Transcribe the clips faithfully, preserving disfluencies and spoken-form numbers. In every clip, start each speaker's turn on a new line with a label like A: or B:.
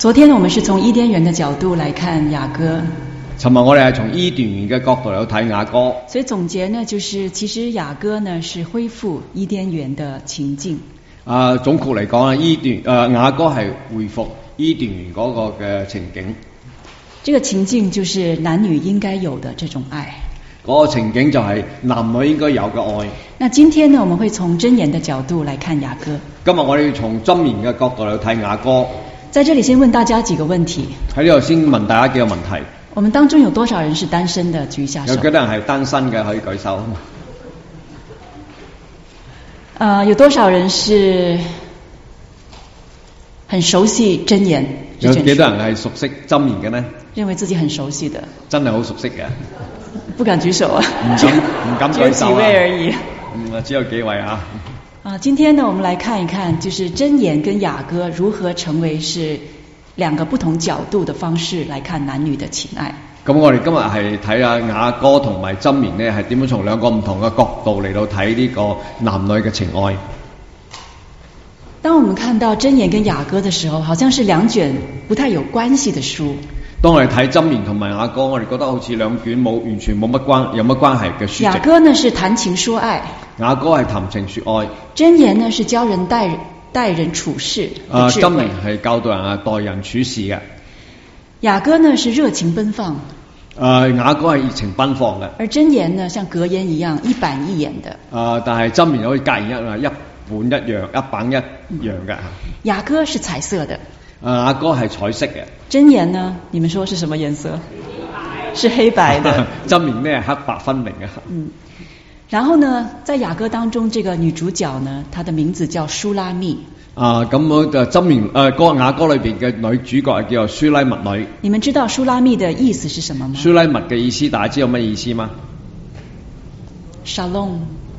A: 昨天我們是從伊甸園的角度來看雅歌。
B: 尋日我哋係從伊甸園嘅角度嚟睇雅歌。
A: 所以總結呢，就是其實雅歌呢是恢復伊甸園的情境。
B: 啊，總括嚟講啊，伊甸誒雅歌係恢復伊甸園嗰個嘅情景。
A: 這個情境就是男女應該有的這種愛。
B: 嗰個情景就係男女應該有嘅愛。
A: 那今天呢，我們會從箴言的角度來看雅歌。
B: 今日我哋從箴言嘅角度嚟睇雅歌。
A: 在這裡先問大家幾個問題。
B: 喺呢度先問大家幾個問題。
A: 我們當中有多少人是單身的？舉一下手。
B: 有幾多人係單身嘅？可以舉手。
A: 呃，有多少人是很熟悉箴言？
B: 有幾多人係熟悉箴言嘅呢？
A: 認為自己很熟悉的。
B: 真係好熟悉嘅。
A: 不敢舉手啊。
B: 唔敢唔敢舉手啊。
A: 只有幾位而已。
B: 嗯，只有幾位啊。
A: 啊，今天呢，我們來看一看，就是箴言跟雅歌如何成為是兩個不同角度的方式來看男女的情愛。
B: 咁我哋今日係睇下雅歌同埋箴言呢，係點樣從兩個唔同嘅角度嚟到睇呢個男女嘅情愛。
A: 當我們看到箴言跟雅歌的時候，好像是兩卷不太有關係的書。
B: 當我哋睇箴言同埋雅歌，我哋覺得好似兩卷冇完全冇乜關有乜關係嘅書籍。
A: 雅歌呢是談情說愛，
B: 雅歌係談情說愛。
A: 箴言呢是教人待待人處事的智慧。
B: 箴言係教導人啊待人處事嘅。
A: 雅歌呢是熱情奔放。
B: 誒雅歌係熱情奔放嘅。
A: 而箴言呢像格言一樣一板一眼的。
B: 誒但係箴言好似格言一樣一本一樣一板一樣嘅。
A: 雅歌是彩色的。
B: 誒雅歌係彩色嘅。
A: 箴言呢？你們說是什麼顏色？是黑白的。
B: 箴言呢黑白分明嘅。
A: 嗯。然後呢，在雅歌當中，這個女主角呢，她的名字叫書拉密。
B: 啊，咁我就箴言誒歌雅歌裏邊嘅女主角係叫做書拉密女。
A: 你們知道書拉密的意思是什麼嗎？
B: 書拉密嘅意思，大家知道乜意思嗎？
A: Shalom，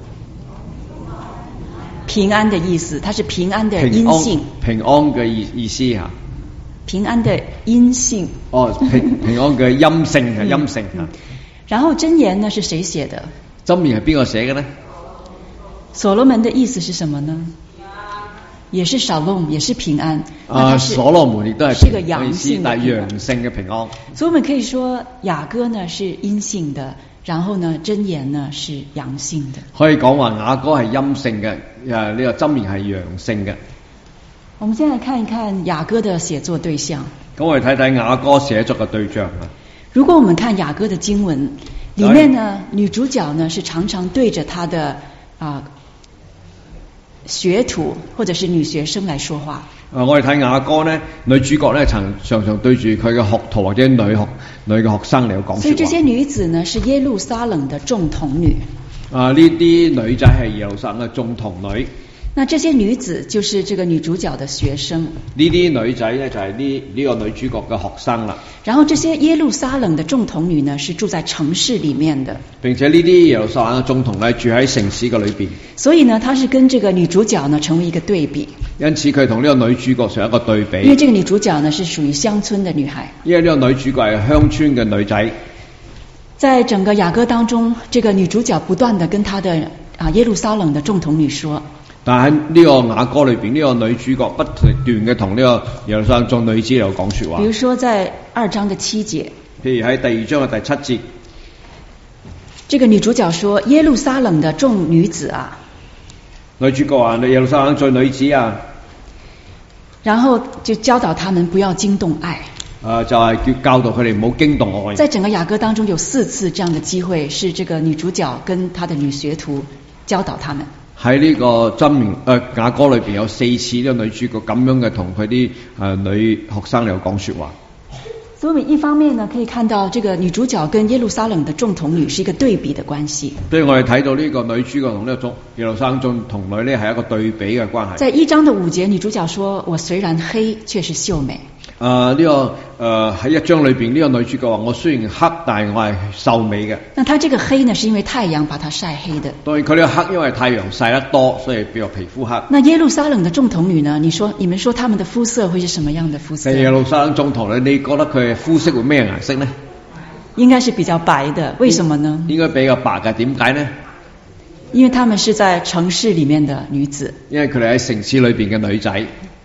A: 平安的意思，它是平安的陰性。
B: 平安嘅意意思嚇。
A: 平安的陰性。
B: 哦，平平安嘅陰性係陰性嚇。
A: 嗯。然後箴言呢是誰寫的？
B: 箴言係邊個寫嘅呢？
A: 所羅門的意思是什麼呢？也是 Shalom， 也是平安。
B: 啊，所羅門亦都係
A: 是個陽性的平安，
B: 陽性嘅平安。
A: 所以我們可以說雅歌呢是陰性的，然後呢箴言呢是陽性的。
B: 可以講話雅歌係陰性嘅，誒呢個箴言係陽性嘅。
A: 我們先來看一看雅歌的寫作對象。
B: 咁我哋睇睇雅歌寫作嘅對象啊。
A: 如果我們看雅歌的經文，裡面呢女主角呢是常常對着她的啊、呃、學徒或者是女學生來說話。
B: 啊，我哋睇雅歌呢，女主角呢曾常常對住佢嘅學徒或者女學女嘅學生嚟講說話。
A: 所以這些女子呢是耶路撒冷的眾童女。
B: 啊，呢啲女仔係耶路撒冷嘅眾童女。
A: 那這些女子就是這個女主角的學生。
B: 呢啲女仔呢就係呢呢個女主角嘅學生啦。
A: 然後這些耶路撒冷的眾童女呢是住在城市裡面的。
B: 並且呢啲耶路撒冷嘅眾童呢住喺城市嘅裏邊。
A: 所以呢，她是跟這個女主角呢成為一個對比。
B: 因此佢同呢個女主角成一個對比。
A: 因為這個女主角呢是屬於鄉村的女孩。
B: 因為呢個女主角係鄉村嘅女仔。
A: 在整個雅歌當中，這個女主角不斷地跟她的啊耶路撒冷的眾童女說。
B: 但喺呢個雅歌裏邊，呢、這個女主角不斷嘅同呢個耶路撒冷眾女子嚟講說話。
A: 比如說在二章的七節。
B: 譬如喺第二章嘅第七節，
A: 這個女主角說：耶路撒冷的眾女子啊。
B: 女主角話：耶路撒冷眾女子啊。
A: 然後就教導他們不要驚動愛。
B: 啊，就係、是、叫教導佢哋唔好驚動愛。
A: 在整個雅歌當中有四次這樣的機會，是這個女主角跟她的女學徒教導他們。
B: 喺呢個箴言誒雅歌裏邊有四次呢個女主角咁樣嘅同佢啲誒女學生嚟講說話。
A: 所以我們一方面呢，可以看到這個女主角跟耶路撒冷的眾童女是一個對比的關係。
B: 所以我哋睇到呢個女主角同呢個眾耶路撒冷眾童女呢係一個對比嘅關係。
A: 在一章的五節，女主角說：我雖然黑，卻是秀美。
B: 啊！呢、這個誒喺、呃、一章裏邊，呢、這個女主角話：我雖然黑，但係我係秀美嘅。
A: 那她這個黑呢，是因為太陽把她曬黑的。
B: 當然佢呢個黑，因為太陽曬得多，所以比較皮膚黑。
A: 那耶路撒冷的眾童女呢？你說你們說他們的膚色會是什麼樣的膚色？
B: 耶路撒冷眾童女，你覺得佢嘅膚色會咩顏色呢？
A: 應該是比較白的，為什麼呢？
B: 應該比較白嘅，點解呢？
A: 因為他們是在城市裡面的女子。
B: 因為佢哋喺城市裏邊嘅女仔。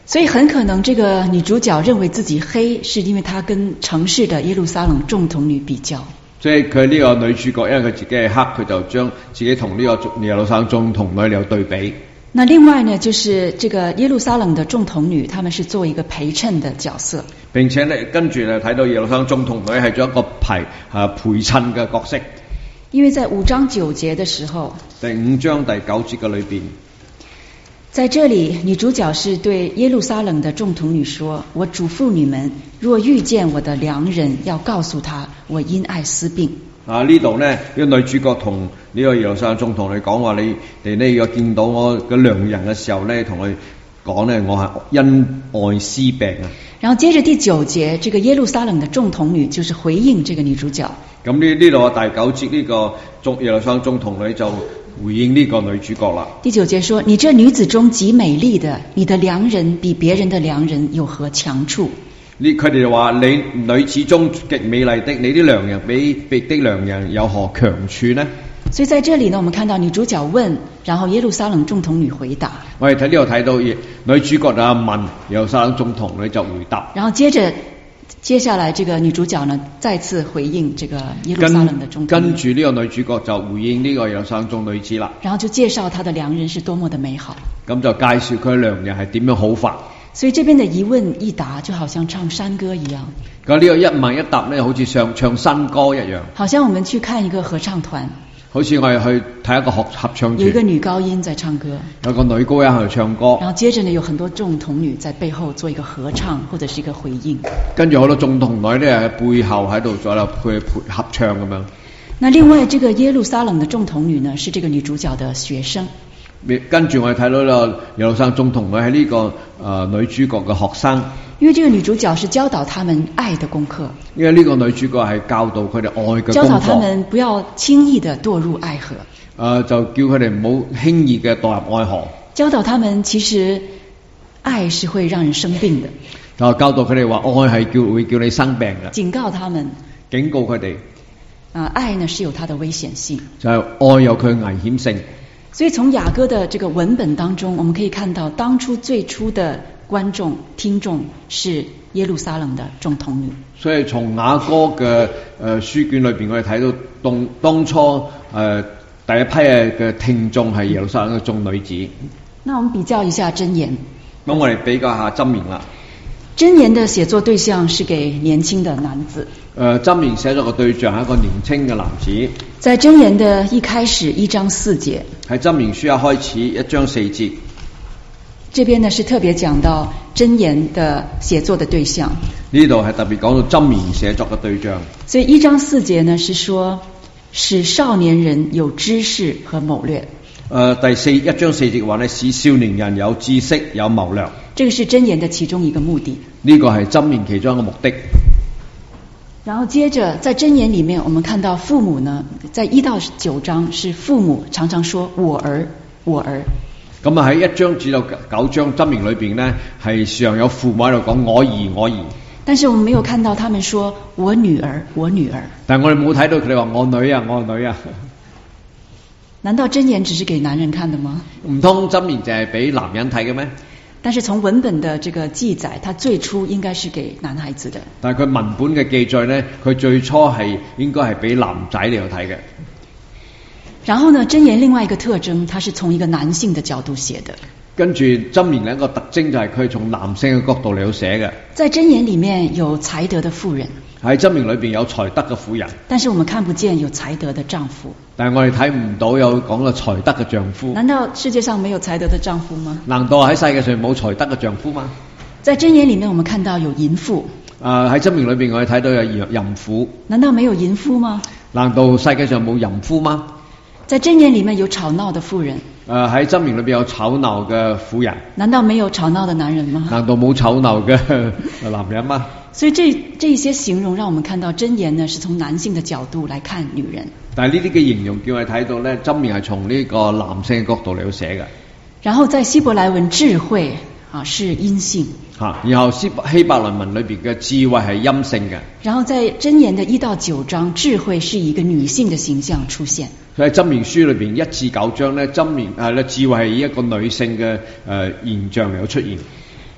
A: 所以很可能这个女主角認為自己黑，是因為她跟城市的耶路撒冷眾童女比較。
B: 所以佢呢個女主角，因為佢自己係黑，佢就將自己同呢個耶路撒冷眾童女有對比。
A: 那另外呢，就是這個耶路撒冷的眾童女，他們是做一個陪襯的角色。
B: 並且呢，跟住呢睇到耶路撒冷眾童女係做一個陪啊陪襯嘅角色。
A: 因為在五章九節的時候，
B: 第五章第九節嘅裏邊。
A: 在這裡，女主角是對耶路撒冷的眾童女說：我囑咐你們，若遇見我的良人，要告訴他，我因愛思病。啊，
B: 呢度呢，呢、這個女主角同呢個耶路撒冷眾童女講話：你哋呢，若見到我嘅良人嘅時候呢，同佢講呢，我係因愛思病啊。
A: 然後接着第九節，這個耶路撒冷的眾童女就是回應這個女主角。
B: 咁呢呢度第九節呢個眾耶路撒冷眾童女就回應呢個女主角啦。
A: 第九節說：你這女子中極美麗的，你的良人比別人的良人有何強處？
B: 呢佢哋就話你女子中極美麗的，你啲良人比別的良人有何強處呢？
A: 所以在這裡呢，我們看到女主角問，然後耶路撒冷眾童女回答。
B: 我哋睇呢度睇到女主角就問，耶路撒冷眾童女就回答。
A: 然後接着接下來這個女主角呢，再次回應這個耶路撒冷的眾童女。
B: 跟住呢個女主角就回應呢個耶路撒冷眾女子啦。
A: 然後就介紹她的良人是多麼的美好。
B: 咁就介紹佢良人係點樣好法。
A: 所以這邊的一問一答就好像唱山歌一樣。
B: 咁呢個一問一答呢，好似唱唱新歌一樣。
A: 好像我們去看一個合唱團。
B: 好似我哋去睇一個合合唱團，
A: 有一個女高音在唱歌，
B: 有個女高音喺度唱歌，
A: 然後接着呢有很多眾童女在背後做一個合唱或者是一個回應。
B: 跟住好多眾童女呢喺背後喺度做喺度配配合唱咁樣。
A: 那另外這個耶路撒冷的眾童女呢，是這個女主角的學生。
B: 跟住我哋睇到呢耶路撒冷眾童女係呢個誒、呃、女主角嘅學生。
A: 因為這個女主角是教導他們愛的功課。
B: 因為呢個女主角係教導佢哋愛嘅功課。
A: 教導他們不要輕易的墮入愛河。誒、
B: 呃，就叫佢哋唔好輕易嘅墮入愛河。
A: 教導他們其實愛是會讓人生病的。
B: 就教導佢哋話愛係叫會叫你生病嘅。
A: 警告他們。
B: 警告佢哋。
A: 啊，愛呢是有它的危險性。
B: 就係愛有佢危險性。
A: 所以從雅歌的這個文本當中，我們可以看到當初最初的觀眾聽眾是耶路撒冷的眾童女。所以從雅歌嘅誒書卷裏邊，我哋睇到當當初誒、呃、第一批嘅聽眾係耶路撒冷嘅眾女子。那我們比較一下箴言。咁我哋比較下箴言啦。 箴言的寫作對象是給年輕的男子。
B: 誒箴言寫作嘅對象係一個年輕嘅男子。
A: 在箴言的一開始一章四節。喺
B: 箴言書一開始一章四節。
A: 這邊呢是特別講到箴言的寫作的對象。
B: 呢度係特別講到箴言寫作嘅對象。
A: 所以一章四節呢是說使少年人有知識和謀略。
B: 誒、呃、第四一章四節話呢，使少年人有知識有謀略。
A: 這個是箴言的其中一個目的。
B: 呢個係箴言其中一個目的。
A: 然後接着在箴言裡面，我們看到父母呢，在一到九章是父母常常說我兒我兒。咁啊
B: 喺一章至到九章箴言裏邊呢，係常有父母喺度講我兒我兒。
A: 但是我們沒有看到他們說我女兒我女兒。
B: 但係我哋冇睇到佢哋話我女啊我女啊。
A: 難道箴言只是給男人看的嗎？
B: 唔通箴言就係俾男人睇嘅咩？
A: 但是從文本的這個記載，它最初應該是給男孩子的。
B: 但係佢文本嘅記載呢，佢最初係應該係俾男仔嚟睇嘅。
A: 然後呢，箴言另外一個特徵，它是從一個男性的角度寫的。
B: 跟住箴言另一個特徵就係佢從男性嘅角度嚟到寫嘅。
A: 在箴言裡面有才德的婦人。
B: 喺箴言裏邊有才德嘅婦人。
A: 但是我們看不見有才德的丈夫。
B: 但係我哋睇唔到有講到才德嘅丈夫。
A: 難道世界上沒有才德的丈夫嗎？
B: 難道喺世界上冇才德嘅丈夫嗎？
A: 在箴言裡面我們看到有淫婦。
B: 啊、呃，喺箴言裏邊我哋睇到有淫婦。
A: 難道沒有淫婦嗎？
B: 難道世界上冇淫婦嗎？
A: 在箴言裡面有吵鬧的婦人。
B: 誒喺箴言裏邊有吵鬧嘅婦人。
A: 難道沒有吵鬧的男人嗎？
B: 難道冇吵鬧嘅男人嗎？
A: 所以這這一些形容讓我們看到箴言呢是從男性的角度來看女人。
B: 但係呢啲嘅形容叫我哋睇到呢，箴言係從呢個男性嘅角度嚟到寫嘅。
A: 然後在希伯來文智慧啊是陰性。
B: 嚇，然後希希伯來文裏邊嘅智慧係陰性嘅。
A: 然後在箴言的一到九章，智慧是以一個女性的形象出現。
B: 所以箴言書裏邊一至九章呢，箴言誒咧智慧係以一個女性嘅誒、呃、現象嚟到出現。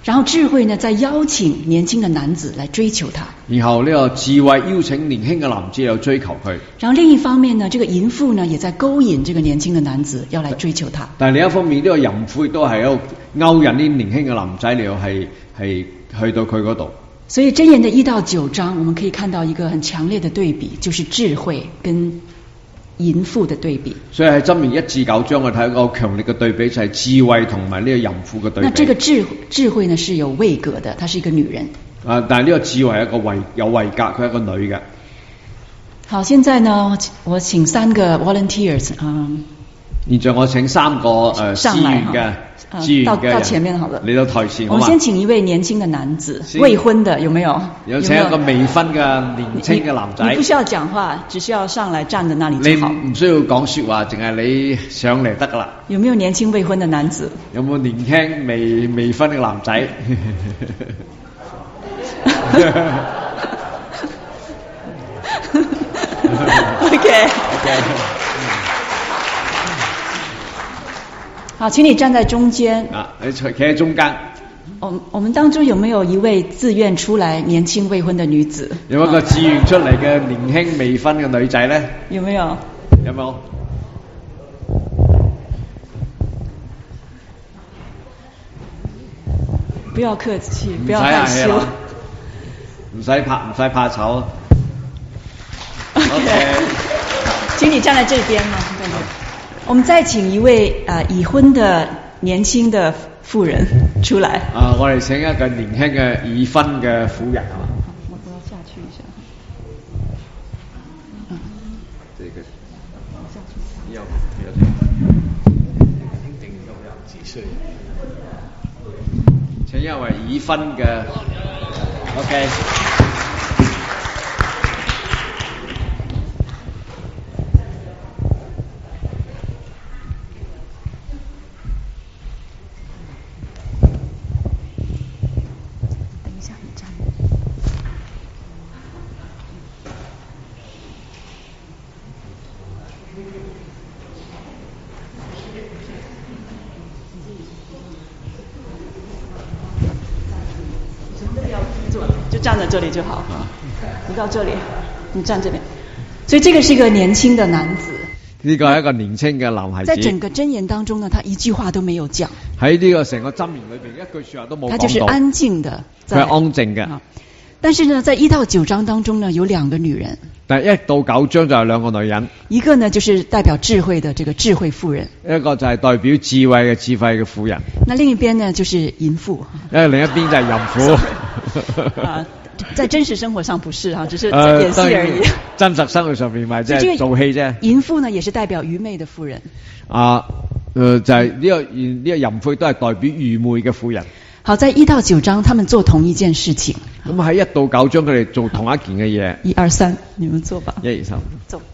A: 然後智慧呢，再邀請年輕的男子來追求他。
B: 然後呢個智慧邀請年輕嘅男子嚟追求佢。
A: 然後另一方面呢，這個淫婦呢，也在勾引這個年輕的男子要來追求他。
B: 但係另一方面，呢個淫婦亦都係喺度勾引啲年輕嘅男仔嚟，係係去到佢嗰度。
A: 所以箴言的一到九章，我們可以看到一個很強烈的對比，就是智慧跟淫婦的對比。
B: 所以喺箴言一至九章，我睇一個強烈嘅對比，就係智慧同埋呢個淫婦嘅對比。
A: 那這個智智慧呢，是有位格的，她是一個女人。
B: 啊，但係呢個智慧係一個位有位格，佢係一個女嘅。
A: 好，現在呢，我請三個 volunteers，嗯。
B: 現在我請三個誒志願嘅志願嘅人，
A: 到到前面好了，
B: 嚟到台前。
A: 我們先請一位年輕的男子，未婚的有沒有？
B: 有請一個未婚嘅年輕嘅男仔。
A: 你不需要講話，只需要上來站在那裡就好。
B: 你唔需要講說話，淨係你上嚟得噶啦。
A: 有沒有年輕未婚的男子？
B: 有冇年輕未未婚嘅男仔
A: ？OK OK。好，請你站在中間。
B: 啊，你企喺中間。
A: 我我們當中有沒有一位自願出來年輕未婚的女子？
B: 有冇一個自願出嚟嘅年輕未婚嘅女仔咧？
A: 有沒有？
B: 有冇？
A: 不要客氣，不要害羞。
B: 唔使怕，唔使怕醜。
A: OK， 請你站在這邊嘛。我們再請一位啊、呃、已婚的年輕的婦人出來。
B: 啊，我哋請一個年輕嘅已婚嘅婦人啊。
A: 我都要下去一下。嗯。
B: 這個。
A: 下去。
B: 要要聽。聽定都有幾歲？請一位已婚嘅。OK。
A: 就站在這裡就好。你到這裡，你站這邊。所以這個是一個年輕的男子。
B: 呢個係一個年輕嘅男孩子。
A: 在整個箴言當中呢，他一句話都沒有講。
B: 喺呢個成個箴言裏邊，一句說話都冇講到。
A: 他就是安靜的。
B: 佢係安靜嘅。
A: 但是呢，在一到九章當中呢，有兩個女人。
B: 但係一到九章就有兩個女人。
A: 一個呢，就是代表智慧的這個智慧婦人。
B: 一個就係代表智慧嘅智慧嘅婦人。
A: 那另一邊呢，就是淫婦。
B: 誒，另一邊就係淫婦。
A: 啊，在真實生活上不是哈，只是演戲而已。呃、
B: 真實生活上面咪即係做戲啫。
A: 淫婦呢，也是代表愚昧的婦人。
B: 啊，誒、呃，就係、是、呢、這個呢、這個淫婦都係代表愚昧嘅婦人。
A: 好，在一到九章，他們做同一件事情。
B: 咁喺一到九章，佢哋做同一件嘅嘢。
A: 一二三，你們做吧。
B: 一二三，
A: 走。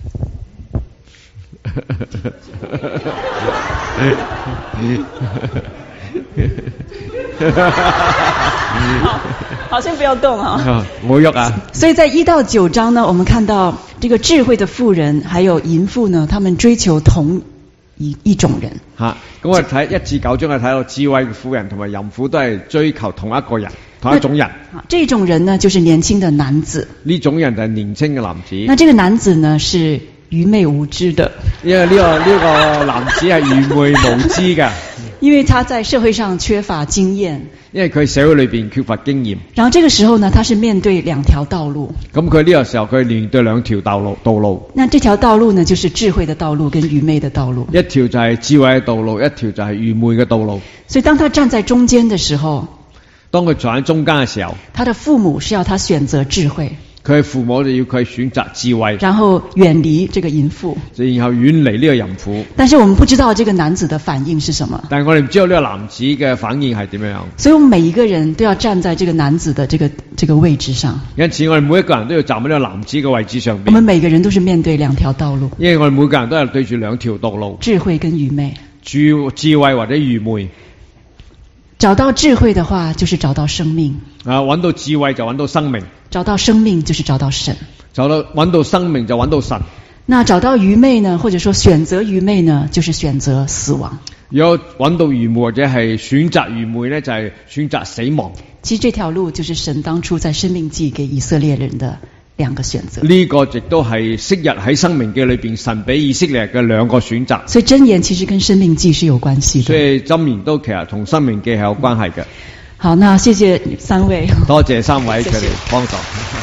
A: 好，好，先不要動啊。
B: 冇喐啊。
A: 所以在一到九章呢，我們看到這個智慧的婦人，還有淫婦呢，他們追求同一一種人。吓，
B: 咁我哋睇一至九章，係睇到智慧嘅婦人同埋淫婦都係追求同一個人，同一種人。
A: 這種人呢，就是年輕的男子。
B: 呢種人就係年輕嘅男子。
A: 那這個男子呢，是愚昧無知的。
B: 因為呢、這個呢、這個男子係愚昧無知嘅。
A: 因為他在社會上缺乏經驗。
B: 因為佢社會裏邊缺乏經驗。
A: 然後這個時候呢，他是面對兩條道路。
B: 咁佢呢個時候佢面對兩條道路道路。
A: 那這條道路呢，就是智慧的道路跟愚昧的道路。
B: 一條就係智慧嘅道路，一條就係愚昧嘅道路。
A: 所以當他站在中間的時候，
B: 當佢坐喺中間嘅時候，
A: 他的父母是要他選擇智慧。
B: 佢父母就要佢選擇智慧，
A: 然後遠離這個淫婦，
B: 然後遠離呢個淫婦。
A: 但是我們不知道這個男子的反應是什麼。
B: 但係我哋唔知道呢個男子嘅反應係點樣。
A: 所以我們每一個人都要站在這個男子的這個這個位置上。
B: 因此我哋每一個人都要站喺呢個男子嘅位置上邊。
A: 我們每個人都是面對兩條道路。
B: 因為我哋每個人都係對住兩條道路，
A: 智慧跟愚昧。
B: 智智慧或者愚昧。
A: 找到智慧的話，就是找到生命。
B: 啊，揾到智慧就揾到生命。
A: 找到生命就是找到神。
B: 找到揾到生命就揾到神。
A: 那找到愚昧呢，或者說選擇愚昧呢，就是選擇死亡。
B: 如果揾到愚昧或者係選擇愚昧咧，就係選擇死亡。
A: 其實這條路就是神當初在申命記給以色列人的兩個選擇。
B: 呢個亦都係昔日喺申命記裏邊神俾以色列嘅兩個選擇。
A: 所以箴言其實跟申命記是有關係的。
B: 所以箴言都其實同申命記係有關係嘅。
A: 好，那謝謝三位。
B: 多謝三位佢哋幫助。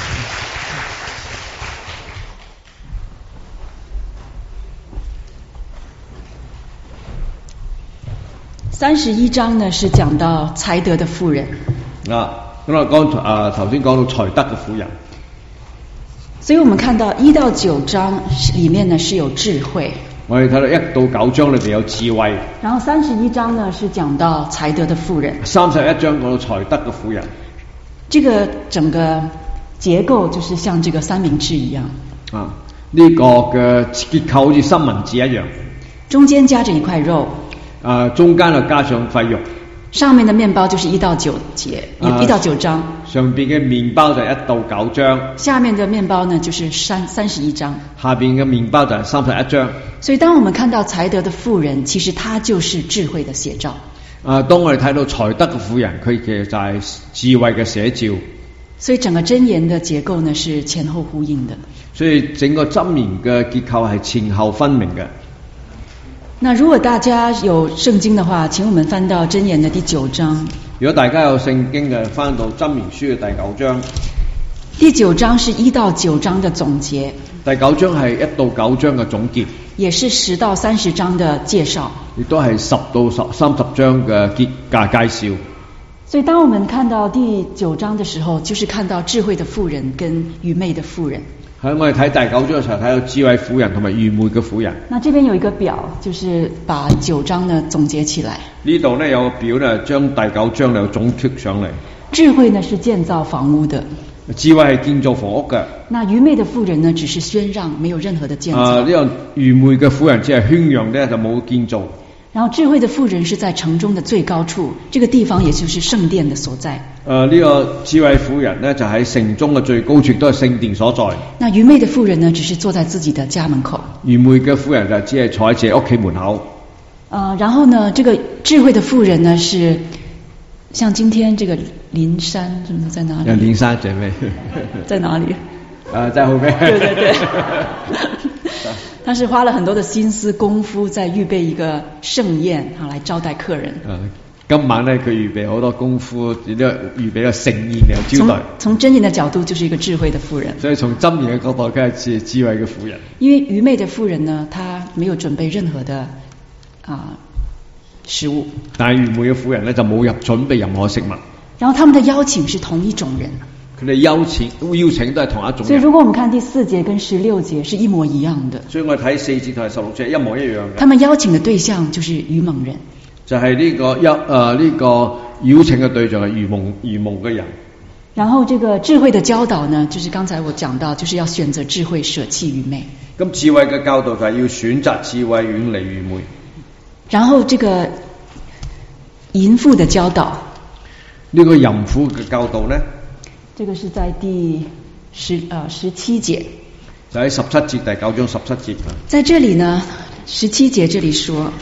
A: 三十一章呢是講到才德的婦人。
B: 啊，咁我剛啊頭先講到才德嘅婦人。
A: 所以我們看到一到九章裏面呢是有智慧。
B: 我哋睇到一到九章裏邊有智慧。
A: 然後三十一章呢是講到才德的婦人。
B: 三十一章講到才德嘅婦人。
A: 這個整個結構就是像這個三明治一樣。
B: 啊，呢、這個嘅結構好似三文治一樣。
A: 中間夾着一塊肉。
B: 啊，中間就加上塊肉。
A: 上面的麵包就是一到九節，
B: 啊、
A: 一到九章。
B: 上邊嘅麵包就一到九章。
A: 下面的麵包呢，就是三三十一章。
B: 下邊嘅麵包就係三十一章。
A: 所以當我們看到才德的婦人，其實她就是智慧的寫照。
B: 啊，當我哋睇到才德嘅婦人，佢其實就係智慧嘅寫照。
A: 所以整個箴言的結構呢，是前後呼應的。
B: 所以整個箴言嘅結構係前後分明嘅。
A: 那如果大家有聖經的話，請我們翻到箴言的第九章。
B: 如果大家有聖經嘅，翻到箴言書嘅第九章。
A: 第九章是一到九章的總結。
B: 第九章係一到九章嘅總結。
A: 也是十到三十章的介紹。亦
B: 都係十到十三十章嘅結價介紹。
A: 所以當我們看到第九章的時候，就是看到智慧的婦人跟愚昧的婦人。
B: 喺我哋睇第九章嘅時候，睇到智慧婦人同埋愚昧嘅婦人。
A: 那這邊有一個表，就是把九章呢總結起來。
B: 呢度呢有個表呢，將第九章呢總結上嚟。
A: 智慧呢是建造房屋的。
B: 智慧係建造房屋嘅。
A: 那愚昧的婦人呢，只是宣讓，沒有任何的建造。
B: 啊，呢個愚昧嘅婦人只係宣揚呢，就冇建造。
A: 然後智慧的婦人是在城中的最高處，這個地方也就是聖殿的所在。
B: 誒，呢個智慧婦人呢，就喺城中嘅最高處，都係聖殿所在。
A: 那愚昧的婦人呢，只是坐在自己的家門口。
B: 愚昧嘅婦人就只係坐喺自己屋企門口。
A: 呃，然後呢，這個智慧的婦人呢，是像今天這個林珊，是不是在哪裡？
B: 林珊姐妹
A: 在哪裡？
B: 呃，在後面。
A: 對對對。他是花了很多的心思功夫，在預備一個盛宴啊，來招待客人。
B: 呃，今晚呢，佢預備好多功夫，亦都預備個盛宴嚟招待。
A: 從從箴言的角度，就是一個智慧的婦人。
B: 所以從箴言嘅角度，梗係智智慧嘅婦人。
A: 因為愚昧的婦人呢，她沒有準備任何的啊食物。
B: 但係愚昧嘅婦人呢，就冇入準備任何食物。
A: 然後他們的邀請是同一種人。
B: 佢哋邀請邀請都係同一種人。
A: 所以如果我們看第四節跟十六節是一模一樣的。
B: 所以我睇四節同埋十六節一模一樣嘅。
A: 他們邀請的對象就是愚蒙人。
B: 就係呢個邀誒呢個邀請嘅對象係愚蒙愚蒙嘅人。
A: 然後這個智慧的教導呢，就是剛才我講到，就是要選擇智慧，捨棄愚昧。
B: 咁智慧嘅教導就係要選擇智慧，遠離愚昧。
A: 然後這個淫婦的教導。
B: 呢個淫婦嘅教導呢？
A: 這個是在第十呃十七節，
B: 就喺十七節第九章十七節。
A: 在這裡呢，十七節這裡說，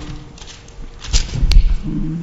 A: 嗯，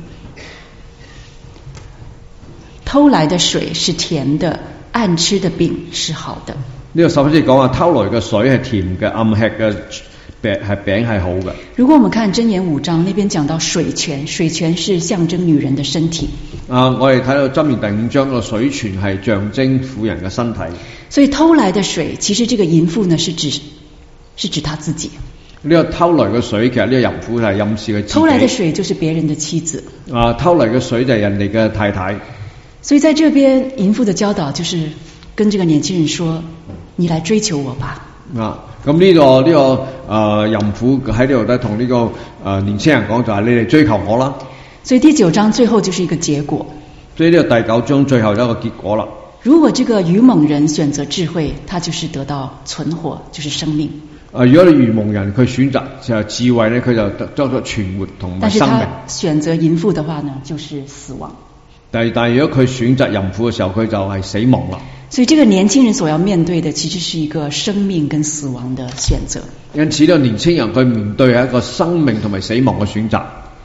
A: 偷來的水是甜的，暗吃的餅是好的。
B: 呢個十七節講話偷來嘅水係甜嘅，暗吃嘅餅係餅係好嘅。
A: 如果我們看箴言五章，那邊講到水泉，水泉是象徵女人的身體。
B: 啊，我哋睇到箴言第五章個水泉係象徵婦人嘅身體。
A: 所以偷來的水，其實這個淫婦呢，是指是指他自己。
B: 呢個偷來嘅水，其實呢個淫婦係暗示佢自己。
A: 偷來的水就是別人的妻子。啊，
B: 偷來嘅水就係人哋嘅太太。
A: 所以在這邊淫婦的教導就是跟這個年輕人說：你來追求我吧。
B: 啊，咁呢、這個呢、這個誒、呃、淫婦喺呢度都同呢個誒、呃、年輕人講，就係你嚟追求我啦。
A: 所以第九章最後就是一個結果。
B: 所以呢個第九章最後一個結果啦。
A: 如果這個愚蒙人選擇智慧，他就是得到存活，就是生命。
B: 啊，如果你愚蒙人佢選擇就係智慧咧，佢就得得咗存活同埋生命。
A: 但是他選擇淫婦的話呢，就是死亡。
B: 但係但係如果佢選擇淫婦嘅時候，佢就係死亡啦。
A: 所以這個年輕人所要面對的，其實是一個生命跟死亡的選擇。
B: 因此呢個年輕人佢面對係一個生命同埋死亡嘅選擇。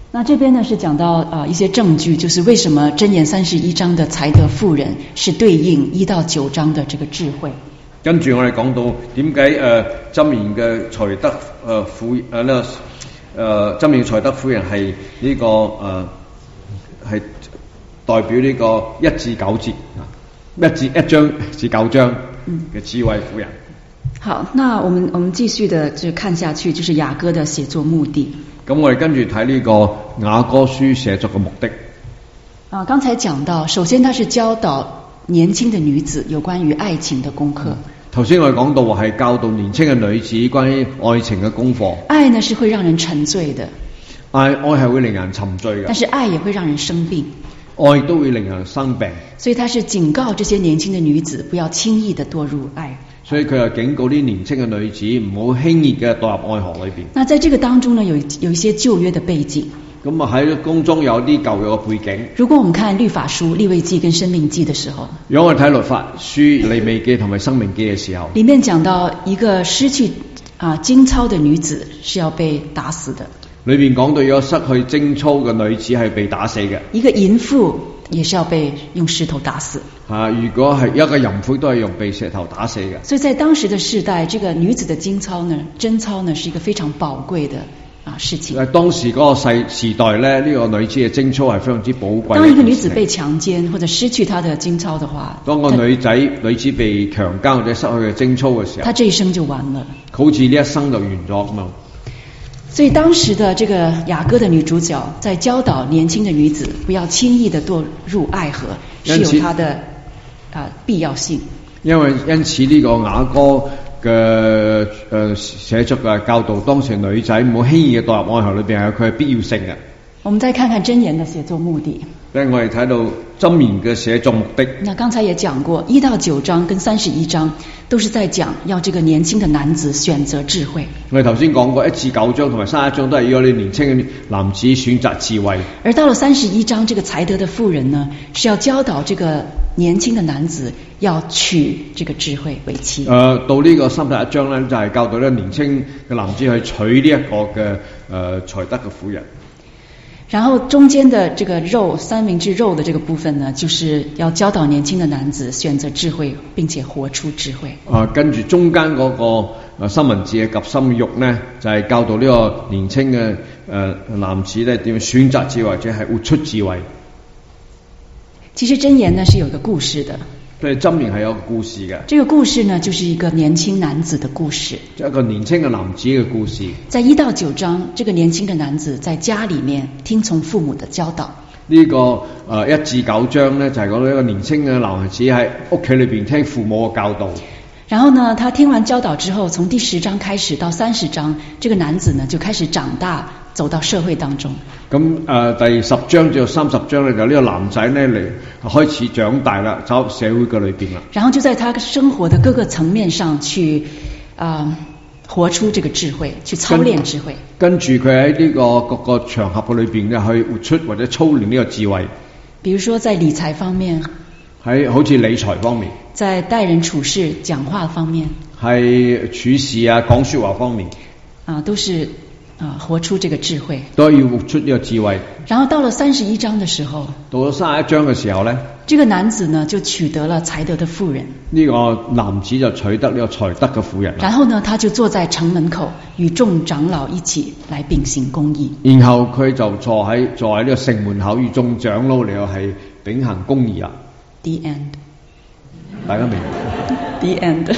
A: 那這邊呢是講到啊、呃、一些證據，就是為什麼箴言三十一章的才德婦人是對應一到九章的這個智慧。
B: 跟住我哋講到點解誒箴言嘅才德誒婦誒呢誒箴言才德婦人係呢、這個誒係、呃、代表呢個一至九節啊，一至一章至九章嘅智慧婦人。
A: 好，那我們我們繼續的就看下去，就是雅歌的寫作目的。
B: 咁我哋跟住睇呢個雅歌書寫作嘅目的。
A: 啊，剛才講到，首先它是教導年輕的女子有關於愛情的功課。
B: 頭先我哋講到話係教導年輕嘅女子關於愛情嘅功課。
A: 愛呢是會讓人沉醉的。
B: 愛愛係會令人沉醉嘅。
A: 但是愛也會讓人生病。
B: 愛都會令人生病。
A: 所以它是警告這些年輕的女子不要輕易的墮入愛。
B: 所以佢又警告啲年輕嘅女子唔好輕易嘅墮入愛河裏邊。
A: 那在這個當中呢，有有一些舊約的背景。
B: 咁啊喺宮中有啲舊約嘅背景。
A: 如果我們看律法書、利未記跟申命記的時候，
B: 如果我哋睇律法書、利未記同埋申命記嘅時候，
A: 裡面講到一個失去啊貞操的女子是要被打死的。
B: 裏邊講到有失去貞操嘅女子係被打死嘅。
A: 一個淫婦也是要被用石頭打死。
B: 啊，如果係一個淫婦都係用被石頭打死嘅。
A: 所以在當時的世代，這個女子的貞操呢，貞操呢是一個非常寶貴的啊事情。
B: 誒，當時嗰個世時代咧，呢、這個女子嘅貞操係非常之寶貴。
A: 當一個女子被強姦或者失去她的貞操的話，
B: 當個女仔女子被強姦或者失去嘅貞操嘅時候，
A: 她這一生就完了。
B: 好似呢一生就完咗咁樣。
A: 所以當時的這個雅歌的女主角在教導年輕的女子不要輕易的墮入愛河，是有它的啊必要性。
B: 因為因此呢個雅歌嘅誒寫作嘅教導當時女仔唔好輕易嘅墮入愛河裏邊，係佢係必要性嘅。
A: 我們再看看箴言的寫作目的。
B: 咧我哋睇到箴言嘅寫作目的。
A: 那剛才也講過，一到九章跟三十一章都是在講要這個年輕的男子選擇智慧。
B: 我哋頭先講過一至九章同埋三十一章都係要你年輕嘅男子選擇智慧。而
A: 到了三十一章，這個才德的婦人呢，是要教導這個年輕的男子要娶這個智慧為妻。誒、
B: 呃，到呢個三十一章咧，就係、是、教導呢個年輕嘅男子去娶呢一個嘅誒才德嘅婦人。
A: 然後中間的這個肉三明治肉的這個部分呢，就是要教導年輕的男子選擇智慧，並且活出智慧。啊，
B: 跟住中間嗰個誒三文治嘅夾心肉呢，就係、是、教導呢個年輕嘅誒男子咧點樣選擇智慧，或者係活出智慧。
A: 其實箴言呢是有一個故事的。
B: 對，箴言係有個故事嘅。
A: 這個故事呢，就是一個年輕男子的故事。
B: 一個年輕嘅男子嘅故事。
A: 在一到九章，這個年輕的男子在家裏面聽從父母的教導。
B: 呢、這個誒、呃、一至九章呢，就係、是、講到一個年輕嘅男孩子喺屋企裏邊聽父母嘅教導。
A: 然後呢，他聽完教導之後，從第十章開始到三十章，這個男子呢就開始長大，走到社會當中。
B: 咁誒、呃、第十章至到三十章咧，就呢個男仔呢嚟開始長大啦，走社會嘅裏邊啦。
A: 然後就在他生活的各個層面上去啊、呃、活出這個智慧，去操練智慧。跟住
B: 佢喺呢個各個場合嘅裏邊咧，去活出或者操練呢個智慧。
A: 比如說在理財方面。
B: 喺好似理財方面，
A: 在待人處事、講話方面，
B: 係處事啊、講說話方面，
A: 啊，都是啊活出這個智慧，
B: 都要活出呢個智慧。
A: 然後到了三十一章的時候，
B: 到咗三十一章嘅時候呢，
A: 這個男子呢就取得了才德的婦人，
B: 呢個男子就取得呢個才德嘅婦人。
A: 然後呢，他就坐在城門口，與眾長老一起來秉行公義。
B: 然後佢就坐喺坐喺呢個城門口，與眾長老嚟到係秉行公義啊。
A: The end，
B: 大家明白
A: ？The end，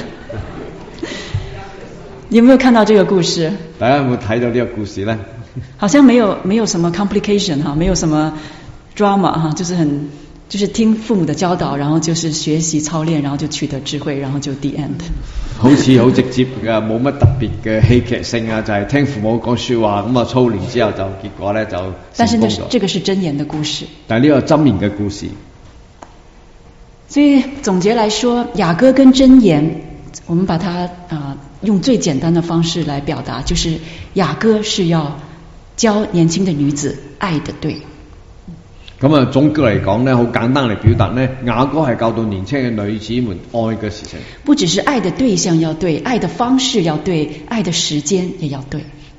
A: 你有沒有看到這個故事？
B: 大家有冇睇到呢個故事呢？
A: 好像沒有，沒有什麼 complication 哈，沒有什麼 drama 哈，就是很，就是聽父母的教導，然後就是學習操練，然後就取得智慧，然後就 the end。
B: 好似好直接嘅，冇乜特別嘅戲劇性啊，就係、是、聽父母講說話，咁啊操練之後就結果咧就成功咗。
A: 但是呢，這個是箴言的故事。
B: 但係呢個箴言嘅故事。
A: 所以總結來說，雅歌跟箴言，我們把它啊、呃、用最簡單的方式來表達，就是雅歌是要教年輕的女子愛的對。
B: 咁啊，總結嚟講呢，好簡單嚟表達呢，雅歌係教導年輕嘅女子們愛嘅事情。
A: 不只是愛的對象要對，愛的方式要對，愛的時間也要對。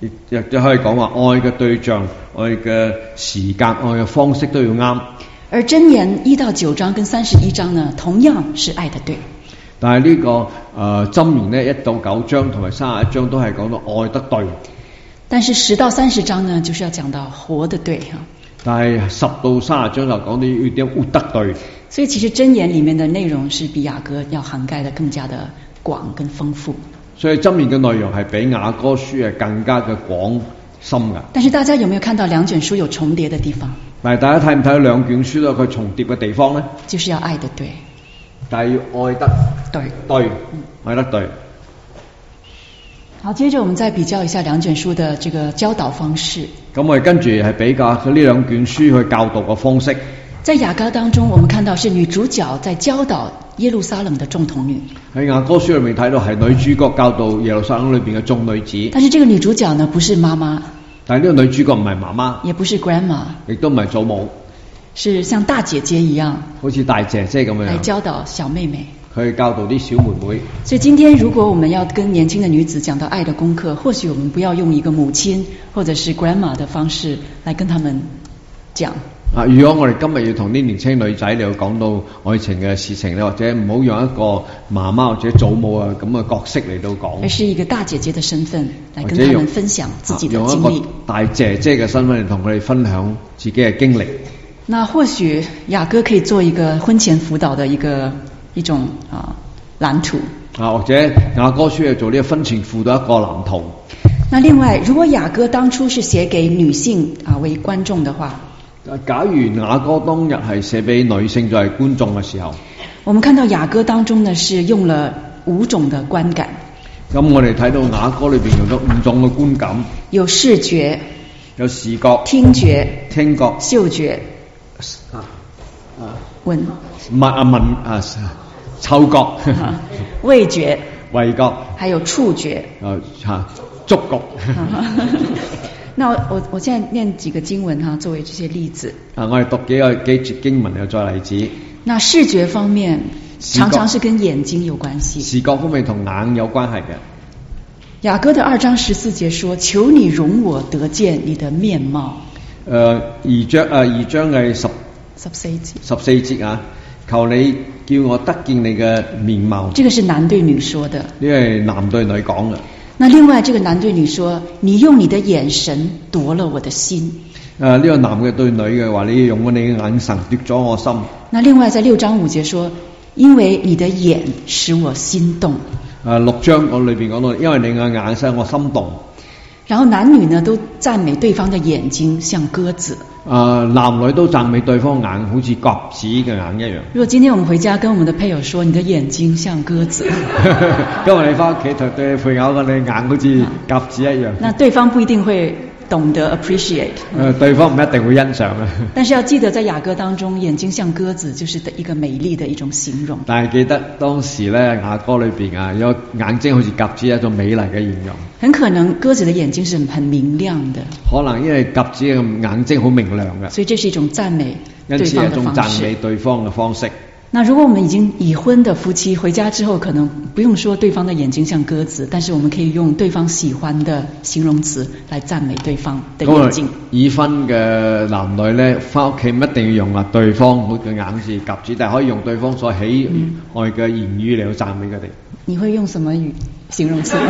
B: 亦亦都可以講話愛嘅對象、愛嘅時間、愛嘅方式都要啱。
A: 而箴言一到九章跟三十一章呢，同樣是愛的對。
B: 但係呢、這個誒箴言呢，一到九章同埋三十一章都係講到愛得對。
A: 但是十到三十章呢，就是要講到活的對哈。
B: 但係十到三十章就講到要點活得對。
A: 所以其實箴言裡面的內容是比雅歌要涵蓋得更加的廣跟豐富。
B: 所以箴言嘅內容係比雅歌書係更加嘅廣深㗎。
A: 但是大家有沒有看到兩卷書有重疊的地方？
B: 但係大家睇唔睇到兩卷書都有佢重疊嘅地方呢？
A: 就是要愛得對。
B: 但係要愛得對對，愛得對。
A: 好，接着我們再比較一下兩卷書的這個教導方式。
B: 咁我哋跟住係比較佢呢兩卷書去教導嘅方式。
A: 在雅歌當中，我們看到是女主角在教導耶路撒冷的眾童女。喺
B: 雅歌書裏面睇到係女主角教導耶路撒冷裏邊嘅眾女子。
A: 但是這個女主角呢，不是媽媽。
B: 但係呢個女主角唔係媽媽，
A: 也不是 grandma，
B: 亦都唔係祖母，
A: 是像大姐姐一樣，
B: 好似大姐姐咁樣
A: 來教導小妹妹。
B: 佢教導啲小妹妹。
A: 所以今天如果我們要跟年輕的女子講到愛的功課，或許我們不要用一個母親或者是 grandma 的方式來跟他們講。
B: 啊！如果我哋今日要同啲年輕女仔嚟講到愛情嘅事情咧，或者唔好用一個媽媽或者祖母啊咁嘅角色嚟到講，
A: 而是一個大姐姐嘅身份嚟跟他們分享自己的經歷。
B: 用一個大姐姐嘅身份嚟同佢哋分享自己嘅經歷。
A: 那或許雅歌可以做一個婚前輔導的一個一種啊藍圖
B: 啊，或者雅歌書去做呢個婚前輔導一個藍圖。
A: 那另外，如果雅歌當初是寫給女性啊為觀眾的話，
B: 假如雅歌當日係寫俾女性作為觀眾嘅時候，
A: 我們看到雅歌當中呢是用了五種的觀感。
B: 咁我哋睇到雅歌裏邊用咗五種嘅觀感，
A: 有視覺，
B: 有視覺、
A: 聽覺、
B: 聽覺、
A: 嗅覺、
B: 啊啊
A: 聞、
B: 聞啊聞啊嗅覺、
A: 啊、味覺、
B: 味覺，
A: 還有觸覺，
B: 啊嚇觸覺。
A: 那我我現在念幾個經文哈，作為這些例子。
B: 啊，我哋讀幾個幾節經文又再例子。
A: 那視覺方面常常是跟眼睛有關係。
B: 視覺方面同眼有關係嘅。
A: 雅歌的二章十四節說：求你容我得見你的面貌。
B: 誒、呃、二章誒、呃、二章嘅十
A: 十四節。十
B: 四節啊，求你叫我得見你嘅面貌。
A: 這個是男對女說的。
B: 呢係男對女講嘅。
A: 那另外，這個男對女說：你用你的眼神奪了我的心。
B: 誒、呃，呢、這個男嘅對女嘅話，你要用你嘅眼神奪咗我心。
A: 那另外，在六章五節說：因為你的眼使我心動。誒、
B: 呃，六章我裏邊講到，因為你嘅眼使我心動。
A: 然後男女呢都讚美對方的眼睛像鴿子。
B: 誒、呃，男女都讚美對方眼好似鴿子嘅眼一樣。
A: 如果今天我們回家跟我們的配偶說：你的眼睛像鴿子。
B: 今日你翻屋企同對配偶講你眼好似鴿子一樣。那
A: 對方不一定會懂得 appreciate。
B: 誒，對方唔一定會欣賞啊。
A: 但是要記得，在雅歌當中，眼睛像鴿子就是一個美麗的一種形容。
B: 但係記得當時咧，雅歌裏邊啊，有眼睛好似鴿子一種美麗嘅形容。
A: 很可能鴿子的眼睛是很明亮的。
B: 可能因為鴿子嘅眼睛好明亮嘅。
A: 所以這是一種讚美對方的方式。因此係一種讚美對方嘅方式。那如果我們已經已婚的夫妻回家之後，可能不用說對方的眼睛像鴿子，但是我們可以用對方喜歡的形容詞來讚美對方的眼睛。
B: 已婚嘅男女呢，翻屋企唔一定要用啊對方好嘅眼似鴿子，但係可以用對方所喜愛嘅言語嚟到讚美佢哋。
A: 你會用什麼語形容詞？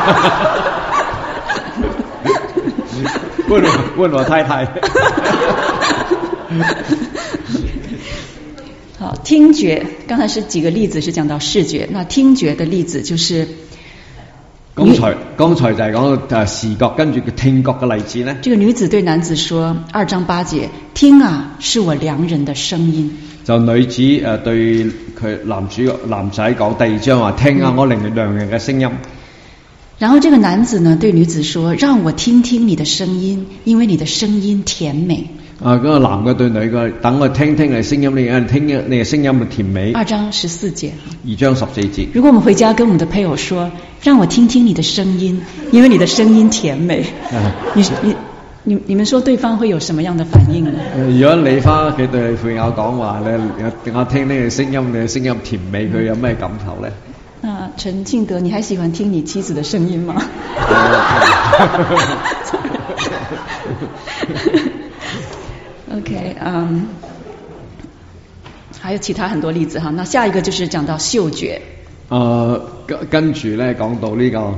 B: 問我問我太太。
A: 好，聽覺，剛才是幾個例子是講到視覺，那聽覺的例子就是
B: 剛才剛才就係講到視覺，跟住個聽覺嘅例子呢。
A: 這個女子對男子說，二章八節，聽啊，是我良人的聲音。
B: 就女子誒對佢男主男仔講，第二章話聽啊，我良良人嘅聲音。
A: 然後這個男子呢對女子說，讓我聽聽你的聲音，因為你的聲音甜美。
B: 啊，嗰個男嘅對女嘅，等我聽聽你聲音，你聽你嘅聲音嘅甜美。
A: 二章十四節。
B: 二章十四節。如
A: 果我們回家跟我們的配偶說，讓我聽聽你的聲音，因為你的聲音甜美。啊、你你你你們說對方會有什麼樣的反應呢？
B: 如果你翻屋企對配偶講話咧，我聽聽你嘅聲音，你嘅聲音甜美，佢有咩感受咧？
A: 那陳慶德，你還喜歡聽你妻子的聲音嗎？OK， 嗯、um, ，還有其他很多例子哈。那下一個就是講到嗅覺。
B: 呃，跟跟住咧講到呢、這個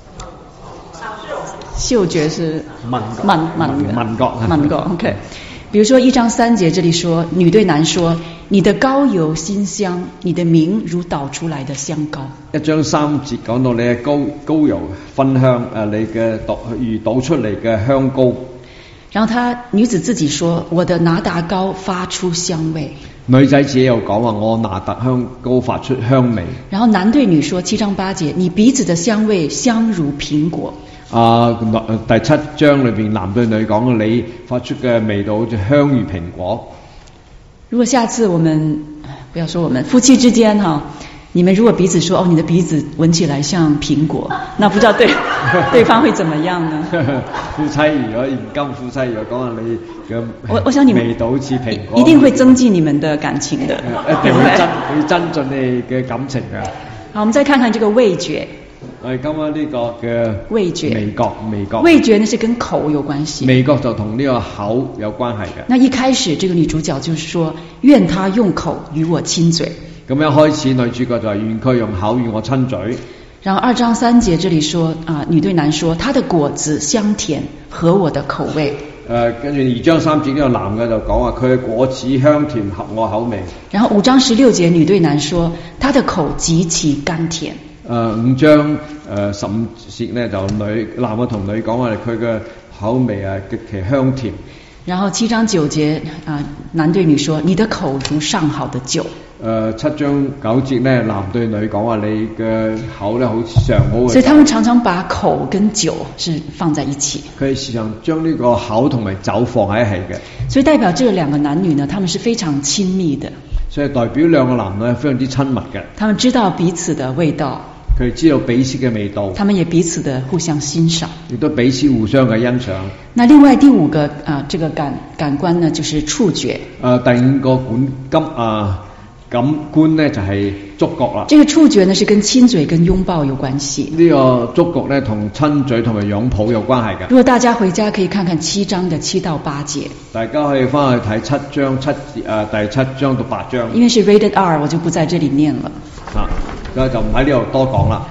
A: 嗅覺是
B: 聞
A: 聞聞
B: 聞覺
A: 聞覺 OK。比如說一章三節這裡說，女對男說，你的膏油馨香，你的名如倒出來的香膏。
B: 一章三節講到你嘅膏膏油芬香，誒，你嘅倒如倒出嚟嘅香膏。
A: 然後他女子自己說，我的拿達膏發出香味。
B: 女仔自己又講話，我拿達香膏發出香味。
A: 然後男對女說，七章八節，你鼻子的香味香如蘋果。
B: 啊，第七章裏邊男對女講，你發出嘅味道好似香如蘋果。
A: 如果下次我們不要說我們夫妻之間哈，你們如果彼此說，哦，你的鼻子聞起來像蘋果，那不知道對對方會怎麼樣呢？
B: 夫妻如果現今夫妻如果講下你嘅，
A: 我我想你們
B: 味道好似蘋果，
A: 一定會增進你們的感情的，
B: 一定會增會增進你嘅感情嘅。
A: 好，我們再看看這個味覺。
B: 我哋今晚呢個嘅
A: 味覺，
B: 味覺，味覺，
A: 味覺呢是跟口有關係。
B: 味覺就同呢個口有關係嘅。
A: 那一開始，這個女主角就是說，願他用口與我親嘴。
B: 咁一開始女主角就係願佢用口與我親嘴。
A: 然後二章三節這裡說啊、呃，女對男說，他的果子香甜，合我的口味。
B: 誒、呃，跟住二章三節呢個男嘅就講話，佢嘅果子香甜，合我口味。
A: 然後五章十六節女對男說，他的口極其甘甜。
B: 誒、呃、五章誒十五節咧就女男嘅同女講話，佢嘅口味啊極其香甜。
A: 然後七章九節啊、呃，男對女說，你的口如上好的酒。誒、
B: 呃、七章九節咧，男對女講話，你嘅口咧好似上好嘅。
A: 所以他們常常把口跟酒是放在一起。
B: 佢時常將呢個口同埋酒放喺一起嘅。
A: 所以代表這兩個男女呢，他們是非常親密的。
B: 所以代表兩個男女非常之親密嘅。
A: 他們知道彼此的味道。
B: 佢哋知道彼此嘅味道，
A: 他們也彼此的互相欣賞，
B: 亦都彼此互相嘅欣賞。
A: 那另外第五個啊、呃，這個感感官呢，就是觸覺。
B: 誒，第五個感感啊感官呢，就係觸覺啦。
A: 這個觸覺呢，是跟親嘴跟擁抱有關係。
B: 呢個觸覺呢，同親嘴同埋擁抱有關係嘅。
A: 如果大家回家可以看看七章的七到八節，
B: 大家可以翻去睇七章七誒、呃、第七章到八章。
A: 因為是 rated R， 我就不在這裡念了。
B: 啊，咁就唔喺呢度多講啦。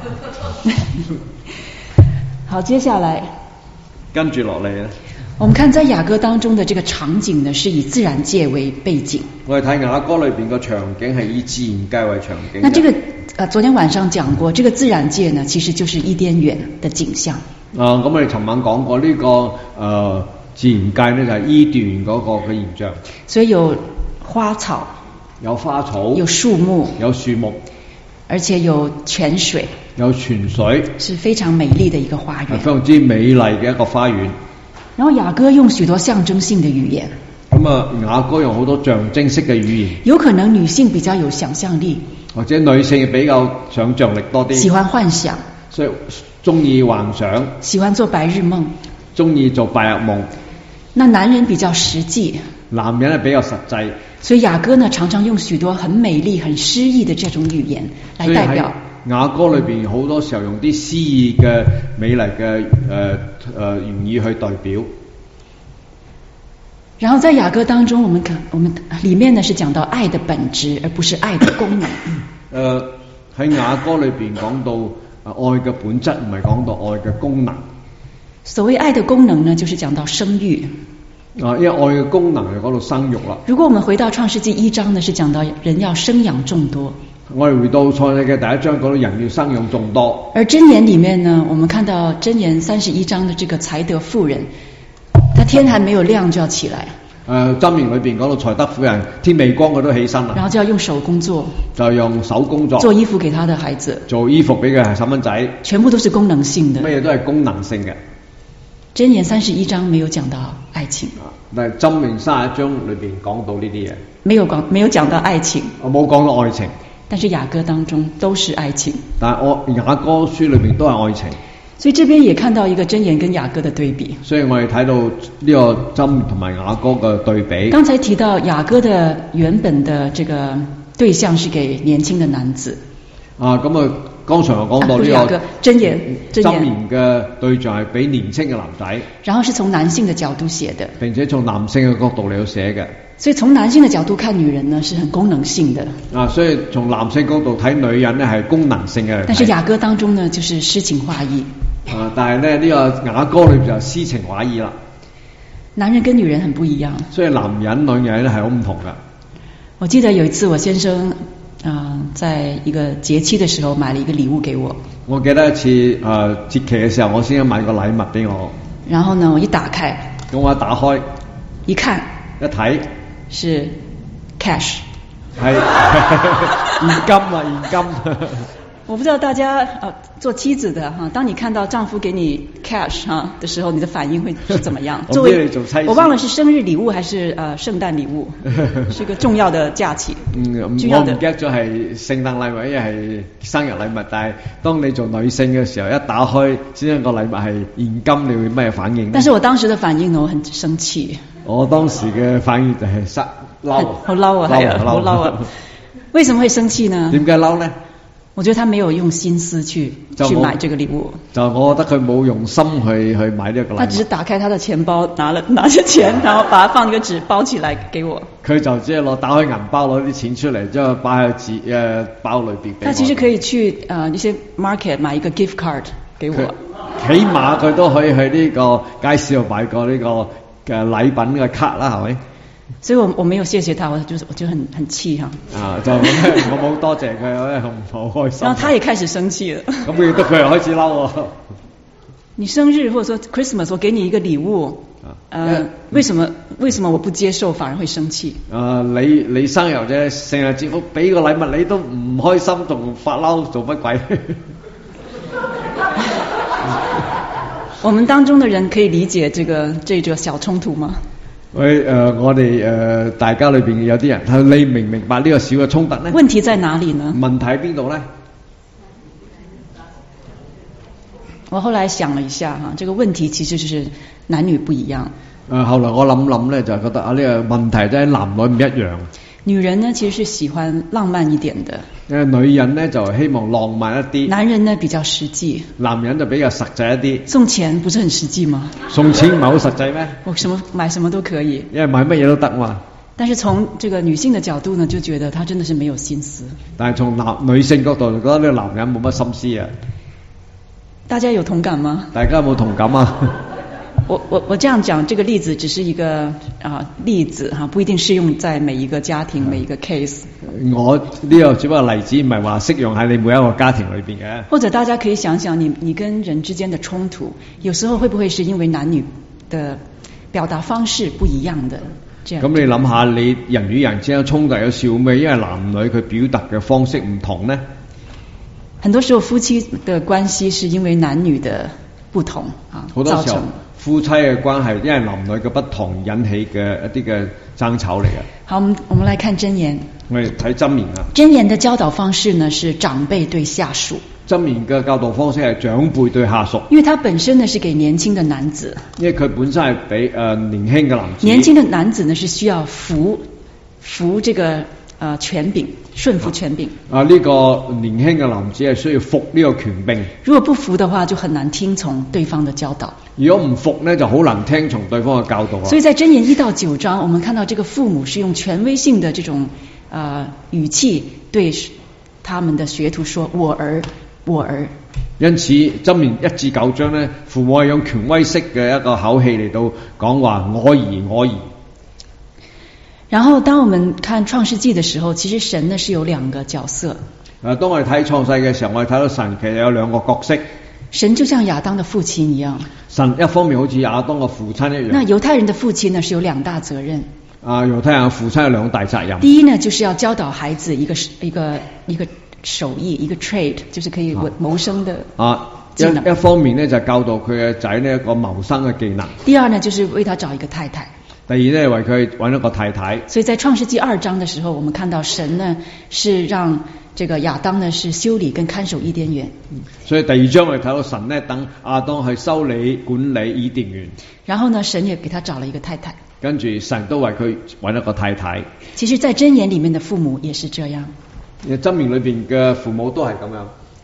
A: 好，接下來
B: 跟住落嚟咧，
A: 我們看在雅歌當中的這個場景呢，是以自然界為背景。
B: 我哋睇雅歌裏邊個場景係以自然界為場景。
A: 那這個呃，昨天晚上講過，這個自然界呢，其實就是伊甸園的景象。
B: 啊，咁我哋尋晚講過呢、這個誒、呃、自然界呢，就係伊甸園嗰個嘅現象。
A: 所以有花草，
B: 有花草，
A: 有樹木，
B: 有樹木。
A: 而且有泉水，
B: 有泉水，
A: 是非常美麗的一個花園，
B: 係非常之美麗嘅一個花園。
A: 然後雅歌用許多象徵性的語言，
B: 咁啊雅歌用好多象徵式嘅語言。
A: 有可能女性比較有想象力，
B: 或者女性比較想象力多啲，
A: 喜歡幻想，
B: 所以中意幻想，
A: 喜歡做白日夢，
B: 中意做白日夢。
A: 那男人比較實際，
B: 男人係比較實際，
A: 所以雅歌呢常常用許多很美麗、很詩意的這種語言來代表。
B: 雅歌裏邊好多時候用啲詩意嘅美麗嘅誒誒言語去代表。
A: 然後在雅歌當中，我們看我們裡面呢是講到愛的本質，而不是愛的功能。誒
B: 喺雅歌裏邊講到愛嘅本質，唔係講到愛嘅功能。
A: 所謂愛的功能呢，就是講到生育。
B: 啊，因為愛嘅功能就講到生育啦。
A: 如果我們回到創世紀一章呢，是講到人要生養眾多。
B: 我哋回到創世嘅第一章講到人要生養眾多。
A: 而箴言裡面呢，我們看到箴言三十一章的這個才德婦人，她天還沒有亮就要起來。
B: 誒箴言裏邊講到才德婦人，天未光佢都起身啦。
A: 然後就要用手工作，
B: 就用手工作，
A: 做衣服給他的孩子，
B: 做衣服俾佢係細蚊仔，
A: 全部都是功能性的。
B: 乜嘢都係功能性嘅。
A: 箴言三十一章沒有講到愛情，
B: 但係箴言三十一章裏邊講到呢啲嘢，
A: 沒有講沒有講到愛情，
B: 我冇講到愛情，
A: 但是雅歌當中都是愛情，
B: 但係我雅歌書裏邊都係愛情，
A: 所以這邊也看到一個箴言跟雅歌的對比。
B: 所以我哋睇到呢個箴同埋雅歌嘅對比。
A: 剛才提到雅歌的原本的這個對象是給年輕的男子，
B: 啊咁啊剛才我講到呢、這個
A: 箴言，
B: 箴言嘅對象係俾年輕嘅男仔，
A: 然後是從男性的角度寫的，
B: 並且從男性嘅角度嚟到寫嘅。
A: 所以從男性的角度看女人呢，是很功能性的。
B: 啊，所以從男性角度睇女人呢，係功能性嘅。
A: 但是雅歌當中呢，就是詩情畫意。
B: 啊，但係呢呢、這個雅歌裏邊就詩情畫意啦。
A: 男人跟女人很不一樣。
B: 所以男人女人係好唔同㗎。
A: 我記得有一次我先生啊、呃，在一個節期的時候買了一個禮物給我。
B: 我記得一次誒、呃、節期嘅時候，我先生買個禮物俾我。
A: 然後呢，我一打開，
B: 咁我一打開
A: 一看，
B: 一睇
A: 是 cash，
B: 係現金啊，現金。
A: 我不知道大家呃做妻子的哈，當你看到丈夫給你 cash 哈的時候，你的反應會是怎麼樣？作為我忘了是生日禮物還是呃聖誕禮物，是一個重要的假期。
B: 嗯，我唔記得咗係聖誕禮物，亦係生日禮物。但係當你做女性嘅時候，一打開先一個禮物係現金，你會咩反應？
A: 但是我當時的反應呢，我很生氣。我
B: 當時嘅反應就係失嬲，
A: 好嬲啊，係啊，好嬲啊！為什麼會生氣呢？
B: 點解嬲呢？
A: 我覺得他沒有用心思去去買這個禮物，
B: 就我覺得佢冇用心去去買呢個禮物。
A: 他只是打開他的錢包，拿了拿着錢，然後把它放一個紙包起來給我。佢
B: 就只係攞打開銀包攞啲錢出嚟，之後擺喺紙誒包裏邊。
A: 他其實可以去誒、呃、一些 market 買一個 gift card 給我。
B: 起碼佢都可以去呢個街市度買個呢個嘅禮品嘅卡啦，係咪？
A: 所以我我沒有謝謝他，我就我就很很氣哈。
B: 啊，就我冇多謝佢，我好開心。
A: 然後他也開始生氣了。
B: 咁佢都佢又開始嬲。
A: 你生日或者說 Christmas， 我給你一個禮物，呃，嗯、為什麼為什麼我不接受反而會生氣？啊，
B: 你你生日啫，聖誕節我俾個禮物你都唔開心，仲發嬲做乜鬼？
A: 我們當中的人可以理解這個這個小衝突嗎？
B: 喂，誒，我哋誒大家裏邊有啲人，你明唔明白呢個小嘅衝突呢？
A: 問題在哪裡呢？
B: 問題喺邊度呢？
A: 我後來想了一下哈，這個問題其實就是男女不一樣。
B: 誒，後來我諗諗咧，就覺得啊，呢個問題真係男女唔一樣。
A: 女人呢，其實是喜歡浪漫一點的。誒，
B: 女人呢就希望浪漫一啲。
A: 男人呢比較實際。男
B: 人就比較實際一啲。
A: 送錢不是很實際嗎？
B: 送錢唔係好實際咩？
A: 我什麼買什麼都可以。
B: 因為買乜嘢都得嘛。
A: 但是從這個女性的角度呢，就覺得他真的是沒有心思。
B: 但係從男女性角度就覺得呢個男人冇乜心思啊。
A: 大家有同感嗎？
B: 大家有冇同感啊？
A: 我我我這樣講，這個例子只是一個啊、呃、例子哈，不一定適用在每一個家庭、嗯、每一個 case。我
B: 呢個只不過例子，唔係話適用喺你每一個家庭裏邊嘅。
A: 或者大家可以想想你，你你跟人之間的衝突，有時候會不會是因為男女的表達方式不一樣的？這樣。咁
B: 你諗下，你人與人之間衝突有時會唔會因為男女佢表達嘅方式唔同呢？
A: 很多時候夫妻的關係是因為男女的不同啊，
B: 好多時候夫妻嘅關係因為男女嘅不同引起嘅一啲嘅爭吵嚟嘅。
A: 好，我們我們來看箴言。
B: 我哋睇箴言啊。
A: 箴言的教導方式呢，是長輩對下屬。
B: 箴言嘅教導方式係長輩對下屬。
A: 因為它本身呢是給年輕的男子。
B: 因為佢本身係俾誒年輕嘅男子。
A: 年輕的男子呢是需要服服這個。呃，權柄，順服權柄。
B: 啊，呢、這個年輕嘅男子係需要服呢個權柄。
A: 如果不服的話，就很難聽從對方的教導。
B: 如果唔服呢，就好難聽從對方嘅教導。
A: 所以在箴言一到九章，我們看到這個父母是用權威性的這種呃語氣對他們的學徒說：我兒，我兒。
B: 因此，箴言一至九章呢，父母係用權威式嘅一個口氣嚟到講話：我兒，我兒。
A: 然後當我們看創世紀的時候，其實神呢是有兩個角色。
B: 誒，當我哋睇創世嘅時候，我哋睇到神其實有兩個角色。
A: 神就像亞當的父親一樣。神
B: 一方面好似亞當嘅父親一樣。
A: 那猶太人的父親呢是有兩大責任。
B: 啊，猶太人嘅父親有兩大責任。
A: 第一呢，就是要教導孩子一個一個一個手藝，一個 trade， 就是可以謀生的
B: 啊。一一方面呢，就教導佢嘅仔呢一個謀生嘅技能。
A: 第二呢，就是為他找一個太太。
B: 第二呢，為佢揾一個太太。
A: 所以在創世紀二章的時候，我們看到神呢是讓這個亞當呢是修理跟看守伊甸園。
B: 所以第二章我哋睇到神呢等亞當去修理管理伊甸園。
A: 然後呢，神也給他找了一個太太。
B: 跟住神都為佢揾一個太太。
A: 其實在箴言裡面的父母也是這樣。
B: 箴言裏邊嘅父母都係咁樣。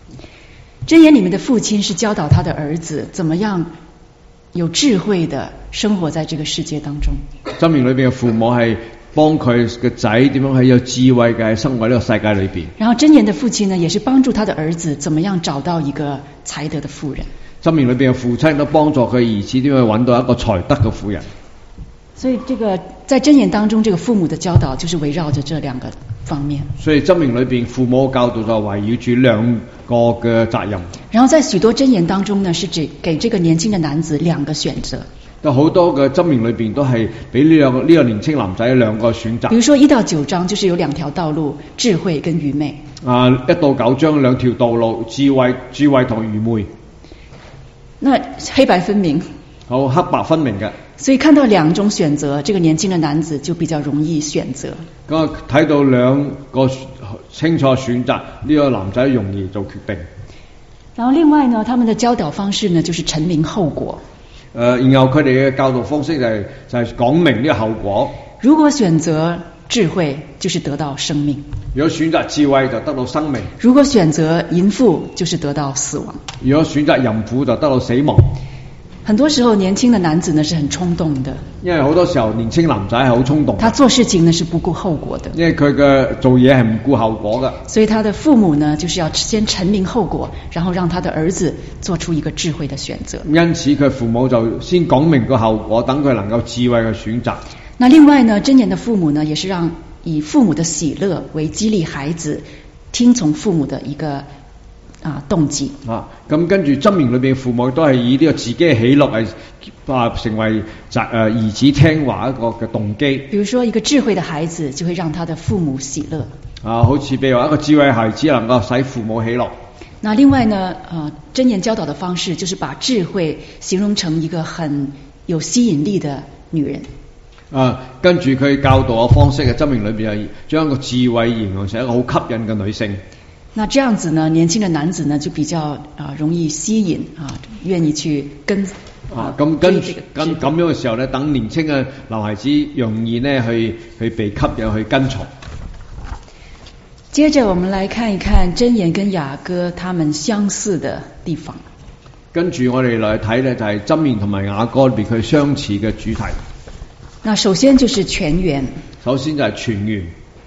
A: 箴言里面的父親是教導他的兒子怎麼樣有智慧的生活在這個世界當中。
B: 箴言裏邊嘅父母係幫佢嘅仔點樣係有智慧嘅生活喺呢個世界裏邊。
A: 然後箴言的父親呢，也是幫助他的兒子怎麼樣找到一個才德的婦人。
B: 箴言裏邊嘅父親都幫助佢兒子點樣揾到一個才德嘅婦人。
A: 所以這個在箴言當中，這個父母的教導就是圍繞着這兩個方面。
B: 所以箴言裏邊父母嘅教導就圍繞住兩個嘅責任。
A: 然後在許多箴言當中呢，是指給這個年輕的男子兩個選擇。
B: 有好多嘅箴言裏邊都係俾呢兩個呢個年輕男仔兩個選擇。
A: 比如說一到九章就是有兩條道路，智慧跟愚昧。
B: 啊，一到九章兩條道路，智慧智慧同愚昧。
A: 那黑白分明。
B: 好，黑白分明嘅。
A: 所以看到兩種選擇，這個年輕的男子就比較容易選擇。
B: 咁睇到兩個清楚選擇，呢個男仔容易做決定。
A: 然後另外呢，他們的教導方式呢，就是陳明後果。
B: 誒、呃，然後佢哋嘅教導方式就係、是、就係、是、講明呢個後果。
A: 如果選擇智慧，就是得到生命；
B: 如果選擇智慧，就得到生命；
A: 如果選擇淫婦，就是得到死亡；
B: 如果選擇淫婦，就得到死亡。
A: 很多時候，年輕的男子呢是很衝動的，
B: 因為好多時候年輕男仔係好衝動，
A: 他做事情呢是不顧後果的，
B: 因為佢嘅做嘢係唔顧後果嘅，
A: 所以他的父母呢就是要先陳明後果，然後讓他的兒子做出一個智慧的選擇。
B: 因此佢父母就先講明個後果，等佢能夠智慧嘅選擇。
A: 那另外呢，箴言的父母呢，也是讓以父母的喜樂為激勵孩子聽從父母的一個啊動機
B: 啊，咁跟住箴言裏邊父母都係以呢個自己嘅喜樂係啊成為誒兒子聽話一個嘅動機。
A: 比如說一個智慧的孩子就會讓他的父母喜樂
B: 啊，好似譬如話一個智慧孩子能夠使父母喜樂。
A: 那另外呢，呃，箴言教導的方式就是把智慧形容成一個很有吸引力的女人。
B: 啊，跟住佢教導嘅方式嘅箴言裏邊係將個智慧形容成一個好吸引嘅女性。
A: 那這樣子呢，年輕的男子呢就比較啊、呃、容易吸引啊，願意去跟
B: 啊咁跟咁咁樣嘅時候呢，等年輕嘅男孩子容易呢去去被吸引去跟從。
A: 接着我們來看一看箴言跟雅歌他們相似的地方。
B: 跟住我哋來睇呢，就係箴言同埋雅歌裏邊佢相似嘅主題。
A: 那首先就是泉源。
B: 首先就係泉源。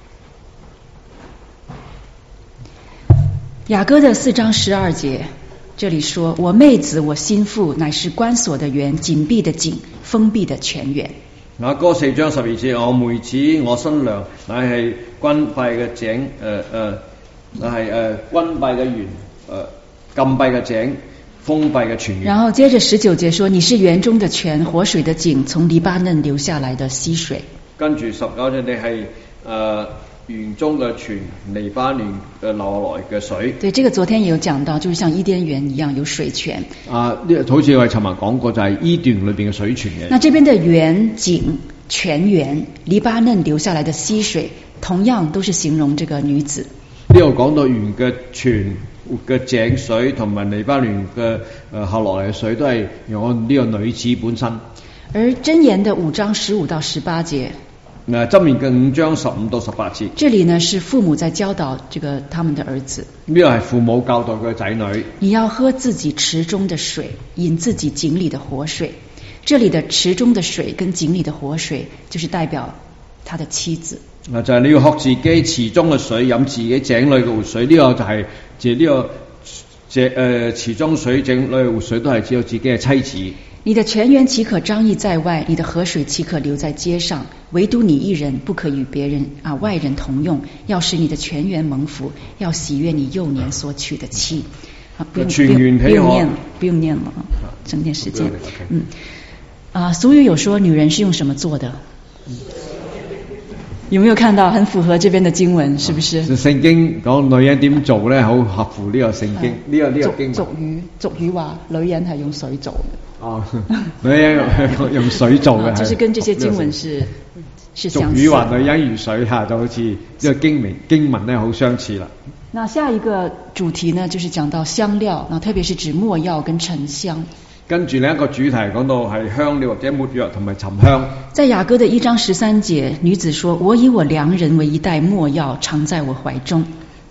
A: 雅歌的四章十二節，這裡說：我妹子，我心腹，乃是關鎖的園，緊閉的井，封閉的泉源。
B: 雅歌四章十二節，我妹子，我新娘，乃係關閉嘅井，誒、呃、誒、呃，乃係誒關閉嘅園，誒、呃、禁閉嘅井，封閉嘅泉源。然後
A: 接着十九節說：你是園中的泉，活水的井，從黎巴嫩流下來的溪水。
B: 跟住十九節，你係誒。呃園中嘅泉，黎巴嫩嘅流來嘅水。
A: 對，這個昨天也有講到，就是像伊甸園一樣有水泉。
B: 啊，呢好似我哋尋日講過，就係伊甸裏邊嘅水泉嘅。
A: 那這邊的園井、泉源、黎巴嫩流下來的溪水，同樣都是形容這個女子。
B: 呢度講到園嘅泉嘅井水同埋黎巴嫩嘅誒下落嚟嘅水，都係用呢個女子本身。
A: 而箴言的五章十五到十八節。
B: 嗱，箴言嘅五章十五到十八節，
A: 這裡呢是父母在教導這個他們的兒子。
B: 呢個係父母教導佢嘅仔女。
A: 你要喝自己池中的水，飲自己井裡的活水。這裡的池中的水跟井裡的活水，就是代表他的妻子。
B: 嗱，就係你要喝自己池中嘅水，飲自己井裡嘅活水。呢、這個就係即係呢個即誒、呃、池中水、井裡嘅活水，都係只有自己嘅妻子。
A: 你的泉源豈可張溢在外？你的河水豈可流在街上？唯獨你一人不可與別人啊外人同用，要使你的泉源蒙福，要喜悅你幼年所娶的妻。啊，不用不用不用念了，不用念了啊，整點時間。嗯，啊，俗語有說女人是用什麼做的？有沒有看到很符合這邊的經文？是不是？
B: 聖經講女人點做咧，好合乎呢個聖經呢、這個呢、這個經文。
A: 俗語俗語話女人係用水做嘅。哦，
B: 女人用用水做嘅，
A: 就是跟這些經文是是相似。
B: 俗語話女人如水嚇，就好似呢個經文經文咧好相似啦。
A: 那下一個主題呢，就是講到香料，那特別是指沒藥跟沉香。
B: 跟住另一個主題講到係香料或者沒藥同埋沉香。
A: 在雅歌的一章十三節，女子說：我以我良人為一袋沒藥，藏在我懷中。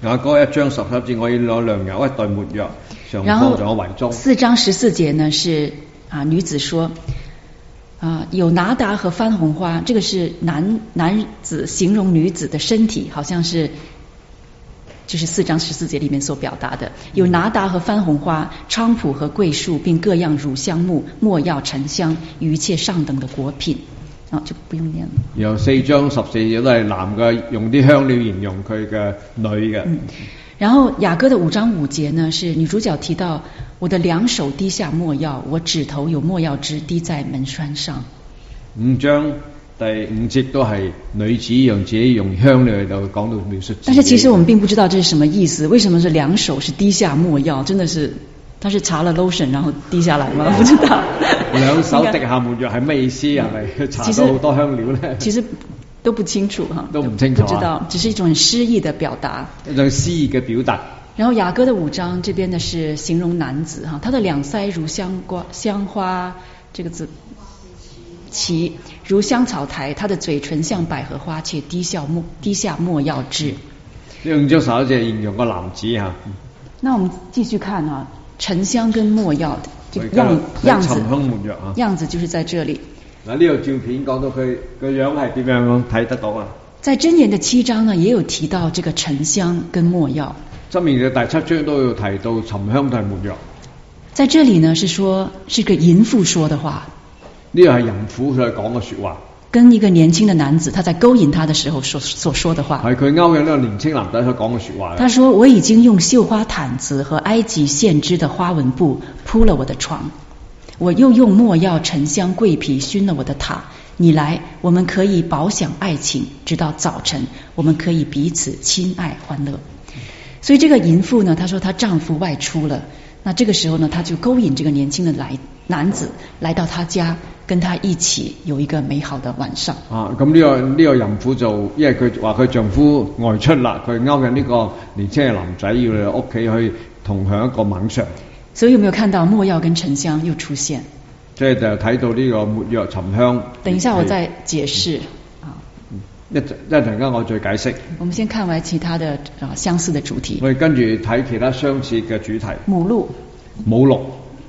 B: 雅歌一章十三節，我要攞良油一袋沒藥，常放在我懷中。
A: 四章十四節呢是啊女子說啊有拿達和番紅花，這個是男男子形容女子的身體，好像是就是四章十四節裡面所表達的，有拿達和番紅花、菖蒲和桂樹，並各樣乳香木、沒藥、沉香與一切上等的果品。啊，就不用念了。
B: 然後四章十四節都係男嘅，用啲香料形容佢嘅女嘅。
A: 嗯，然後雅歌的五章五節呢，是女主角提到我的兩手滴下沒藥，我指頭有沒藥汁滴在門栓上。
B: 五章第五節都係女子用自己用香料嚟到講到描述。
A: 但是其實我們並不知道這是什麼意思，為什麼是兩手是滴下沒藥？真的是，他是搽了 lotion 然後滴下來嗎？不知道。
B: 兩手滴下沒藥係咩意思？係咪搽咗好多香料咧？
A: 其實都不清楚哈，
B: 都唔清楚、啊，
A: 不知道，只是一種很詩意的表達，
B: 一種詩意嘅表達。
A: 然後雅歌的五章這邊呢是形容男子哈，他的兩腮如香瓜香花這個字其如香草苔，他的嘴唇像百合花，且滴下沒滴下沒藥汁。
B: 用咗手就形容個男子哈。
A: 那我們繼續看啊，沉香跟沒藥的樣樣子，
B: 沉香沒藥啊，
A: 樣子就是在這裡。
B: 嗱，呢個照片講到佢個樣係點樣睇得到啊？
A: 在箴言的七章呢，也有提到這個沉香跟沒藥。
B: 箴言嘅第七章都有提到沉香同埋沒藥。
A: 在這裡呢，是說是個淫婦說的話。
B: 呢個係淫婦佢講嘅說話。
A: 跟一個年輕的男子，他在勾引他的時候所所說的話。
B: 係佢勾引呢個年輕男仔所講嘅說話。
A: 他說：我已經用繡花毯子和埃及線織的花紋布鋪了我的床，我又用沒藥、沉香、桂皮熏了我的榻。你來，我們可以飽享愛情，直到早晨，我們可以彼此親愛歡樂。所以這個淫婦呢，她說她丈夫外出了，那這個時候呢，她就勾引這個年輕的來男子來到她家，跟他一起有一個美好的晚上。啊，
B: 咁呢個呢個淫婦就因為佢話佢丈夫外出啦，佢勾引呢個年輕嘅男仔要嚟屋企去同享一個晚上。
A: 所以有沒有看到沒藥跟沉香又出現？
B: 即係就睇到呢個沒藥沉香。
A: 等一下我再解釋。啊、
B: 嗯，一一陣間我再解釋。
A: 我們先看完其他的啊相似的主題。
B: 我哋跟住睇其他相似嘅主題。
A: 母鹿。
B: 母鹿。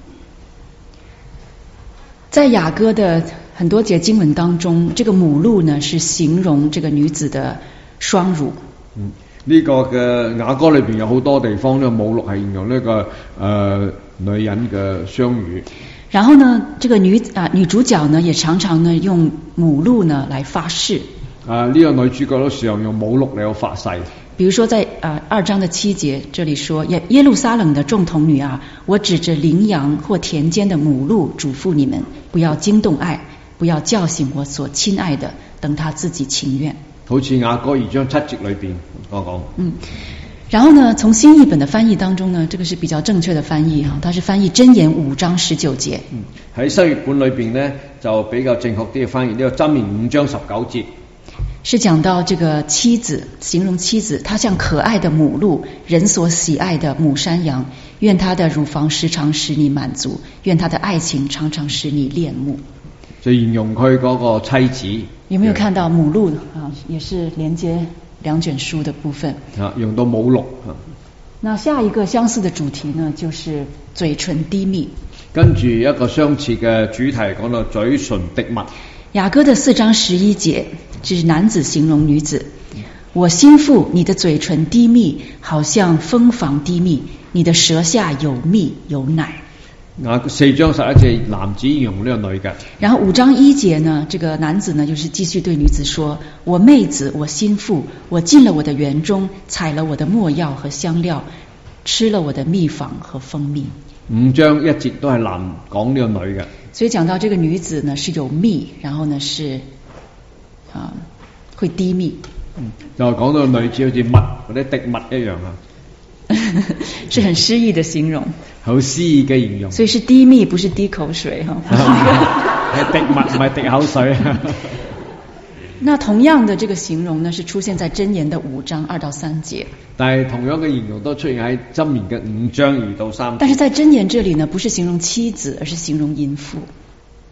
A: 在雅歌的很多節經文當中，這個母鹿呢是形容這個女子的雙乳。
B: 嗯，呢、這個嘅雅歌裏邊有好多地方呢，母鹿係形容呢、這個誒、呃、女人嘅雙乳。
A: 然後呢，這個女啊女主角呢也常常呢用母鹿呢來發誓。
B: 啊，呢、這個女主角都時常用母鹿嚟發誓。
A: 比如說在啊二章的七節，這裡說耶耶路撒冷的眾童女啊，我指着羚羊或田間的母鹿囑咐你們，不要驚動愛，不要叫醒我所親愛的，等他自己情願。
B: 好似雅歌二章七節裏邊講講。
A: 嗯，然後呢，從新譯本的翻譯當中呢，這個是比較正確的翻譯哈，它是翻譯箴言五章十九節。
B: 嗯，喺新譯本裏邊呢，就比較正確啲嘅翻譯，呢個箴言五章十九節。
A: 是講到這個妻子，形容妻子，她像可愛的母鹿，人所喜愛的母山羊，願她的乳房時常使你滿足，願她的愛情常常使你戀慕。
B: 就形容佢嗰個妻子。
A: 有沒有看到母鹿啊？也是連接兩卷書的部分。
B: 啊，用到母鹿。啊，
A: 那下一個相似的主題呢，就是嘴唇滴蜜。
B: 跟住一個相似嘅主題講到嘴唇滴蜜。
A: 雅歌的四章十一節，這是男子形容女子。我心腹，你的嘴唇滴蜜，好像蜂房滴蜜，你的舌下有蜜有奶。
B: 啊，四章十一節，男子形容呢個女嘅。
A: 然後五章一節呢，這個男子呢，就是繼續對女子說：我妹子，我心腹，我進了我的園中，採了我的沒藥和香料，吃了我的蜜房和蜂蜜。
B: 五章一節都係男講呢個女嘅。所以
A: 講到這個女子呢是有蜜，然後呢是啊會滴蜜。
B: 嗯，就講到女子好似蜜或者滴蜜一樣啊。
A: 是很詩意的形容。
B: 好詩意嘅形容。所
A: 以是滴蜜，不是滴口水哈。
B: 係滴蜜唔係滴口水。
A: 那同樣的這個形容呢，是出現在箴言的五章二到三節。
B: 但係同樣嘅形容都出現喺箴言嘅五章二到三節。
A: 但是在箴言這裡呢，不是形容妻子，而是形容淫婦。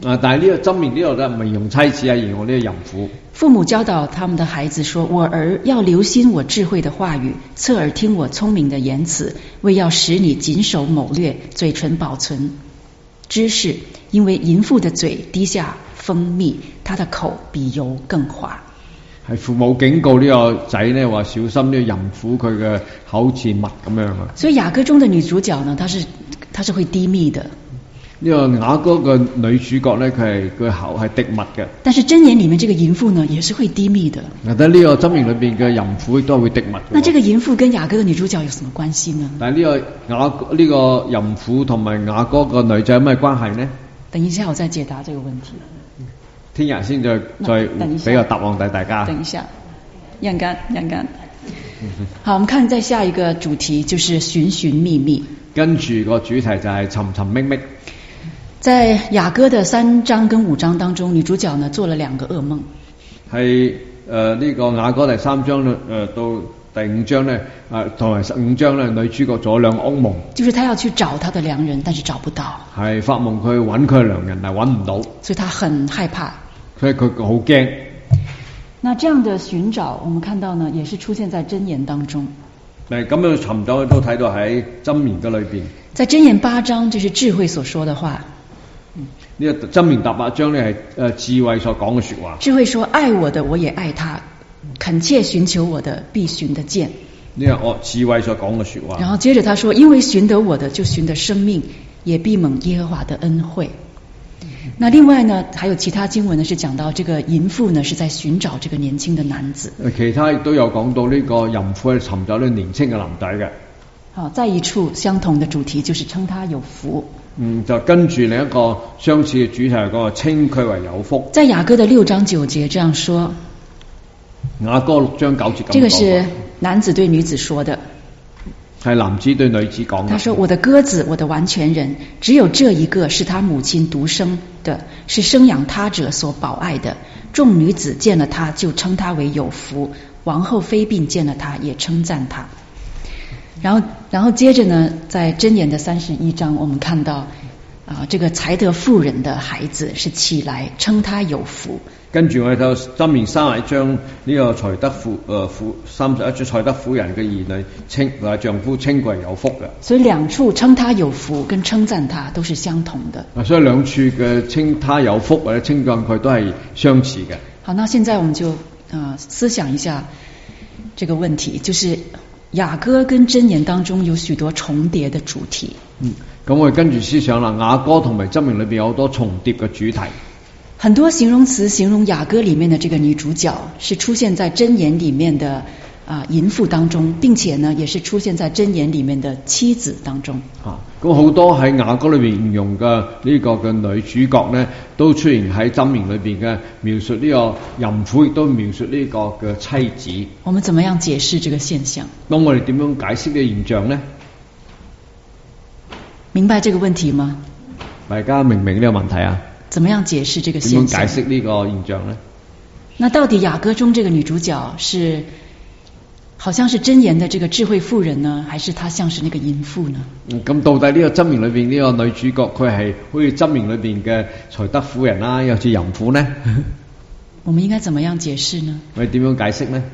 B: 啊，但係呢個箴言呢度咧唔係用妻子啊，形容呢個淫婦。
A: 父母教導他們的孩子說：我兒要留心我智慧的話語，側耳聽我聰明的言辭，為要使你謹守謀略，嘴唇保存知識，因為淫婦的嘴滴下蜂蜜，他的口比油更滑。
B: 係父母警告呢個仔呢，話小心呢個淫婦佢嘅口似蜜咁樣啊。
A: 所以雅歌中的女主角呢，她是她是會滴蜜的。
B: 呢個雅歌嘅女主角呢，佢係佢口係滴蜜嘅。
A: 但是箴言裡面這個淫婦呢，也是會滴蜜的。
B: 但係呢個箴言裏邊嘅淫婦都係會滴蜜嘅。
A: 那這個淫婦跟雅歌嘅女主角有什麼關係呢？
B: 但係呢個雅呢、這個淫婦同埋雅歌個女仔有咩關係呢？
A: 等一下我再解答這個問題。
B: 聽日先再再俾個答案俾大家。
A: 等一下，楊干楊干。好，我們看再下一個主題，就是尋尋覓覓。
B: 跟住個主題就係尋尋覓覓。
A: 在雅歌的三章跟五章當中，女主角呢做了兩個噩夢。係
B: 誒呢個雅歌第三章呢，誒、呃、到第五章呢，誒同埋十五章呢，女主角做咗兩個噩夢。就是她要去找她的良人，但是找不到。係發夢佢揾佢嘅良人，但係揾唔到。
A: 所以她很害怕。
B: 所以佢好驚。
A: 那這樣的尋找，我們看到呢，也是出現在箴言當中。
B: 誒咁樣尋找都睇到喺箴言嘅裏邊。在
A: 箴言八章，就是智慧所說的話。
B: 呢、這個箴言第八章呢係誒智慧所講嘅說話。
A: 智慧說：愛我的我也愛他，懇切尋求我的必尋得見。
B: 呢個我智慧所講嘅說話。
A: 然後接着他說：因為尋得我的就尋得生命，也必蒙耶和華的恩惠。那另外呢，還有其他經文呢，是講到這個淫婦呢是在尋找這個年輕的男子。
B: 其他亦都有講到呢個淫婦係尋找呢年輕嘅男仔嘅。
A: 好，再一處相同的主題就是稱他有福。
B: 嗯，就跟住另一個相似嘅主題係講稱佢為有福。
A: 在雅歌的六章九節這樣說。
B: 雅歌六章九節咁講。
A: 這個是男子對女子說的。
B: 係男子對女子講嘅。
A: 他說：我的鴿子，我的完全人，只有這一個是他母親獨生的，是生養他者所寶愛的。眾女子見了他就稱他為有福，王后妃嬪見了他也稱讚他。然後，然後接着呢，在箴言的三十一章，我們看到啊、呃，這個才德婦人的孩子是起來稱他有福。
B: 跟住我哋睇箴言三十一章呢個才德婦誒婦三十一章才德婦人嘅兒女稱或丈夫稱佢為有福嘅。所以兩處稱他有福跟稱讚他都是相同的。啊，所以兩處嘅稱他有福或者稱讚佢都係相似嘅。好，那現在我們就啊、呃、思想一下這個問題，就是雅歌跟箴言當中有許多重疊的主題。嗯，咁我哋跟住思想啦，雅歌同埋箴言裏邊有好多重疊嘅主題。很多形容詞形容雅歌裡面的這個女主角，是出現在箴言裡面的啊淫婦當中，並且呢，也是出現在箴言裡面的妻子當中。啊，咁好多喺雅歌裏邊形容嘅呢個嘅女主角呢，都出現喺箴言裏邊嘅描述呢個淫婦，亦都描述呢個嘅妻子。我們怎麼樣解釋這個現象？咁我哋點樣解釋呢個現象呢？明白這個問題嗎？大家明唔明呢個問題啊？怎麼樣解釋這個現象？點樣解釋呢個現象呢？那到底雅歌中這個女主角是，好像是箴言的這個智慧婦人呢，還是她像是那個淫婦呢？咁、嗯、到底呢個箴言裏邊呢個女主角佢係好似箴言裏邊嘅才德婦人啦，又似淫婦呢？我們應該怎麼樣解釋呢？我哋點樣解釋呢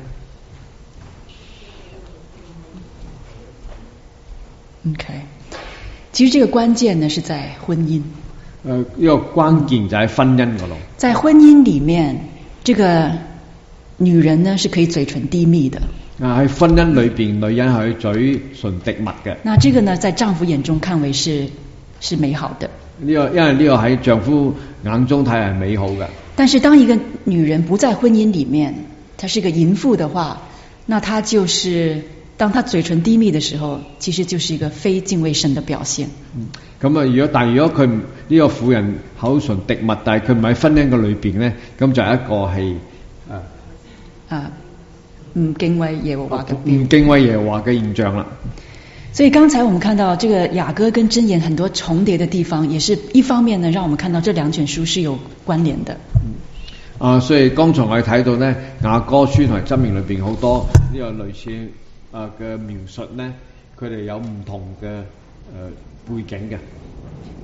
B: ？OK， 其實這個關鍵呢是在婚姻。誒，呢個關鍵就喺婚姻嗰度。在婚姻裡面，這個女人呢是可以嘴唇滴蜜的。啊，喺婚姻裏邊，女人係嘴唇滴蜜嘅。那這個呢，在丈夫眼中看為是是美好的。呢個因為呢個喺丈夫眼中睇係美好嘅。但是當一個女人不在婚姻裡面，她是個淫婦的話，那她就是當她嘴唇滴蜜的時候，其實就是一個非敬畏神的表現。嗯。咁啊！如果但係如果佢呢個婦人口唇滴蜜，但係佢唔喺婚姻嘅裏邊咧，咁就係一個係啊啊唔敬畏耶和華嘅唔敬畏耶和華嘅現象啦。所以剛才我們看到這個雅歌跟箴言很多重疊的地方，也是一方面呢，讓我們看到這兩卷書是有關聯的。嗯啊，所以剛才我哋睇到呢，雅歌書同埋箴言裏邊好多呢個類似啊嘅描述呢，佢哋有唔同嘅誒。背景嘅，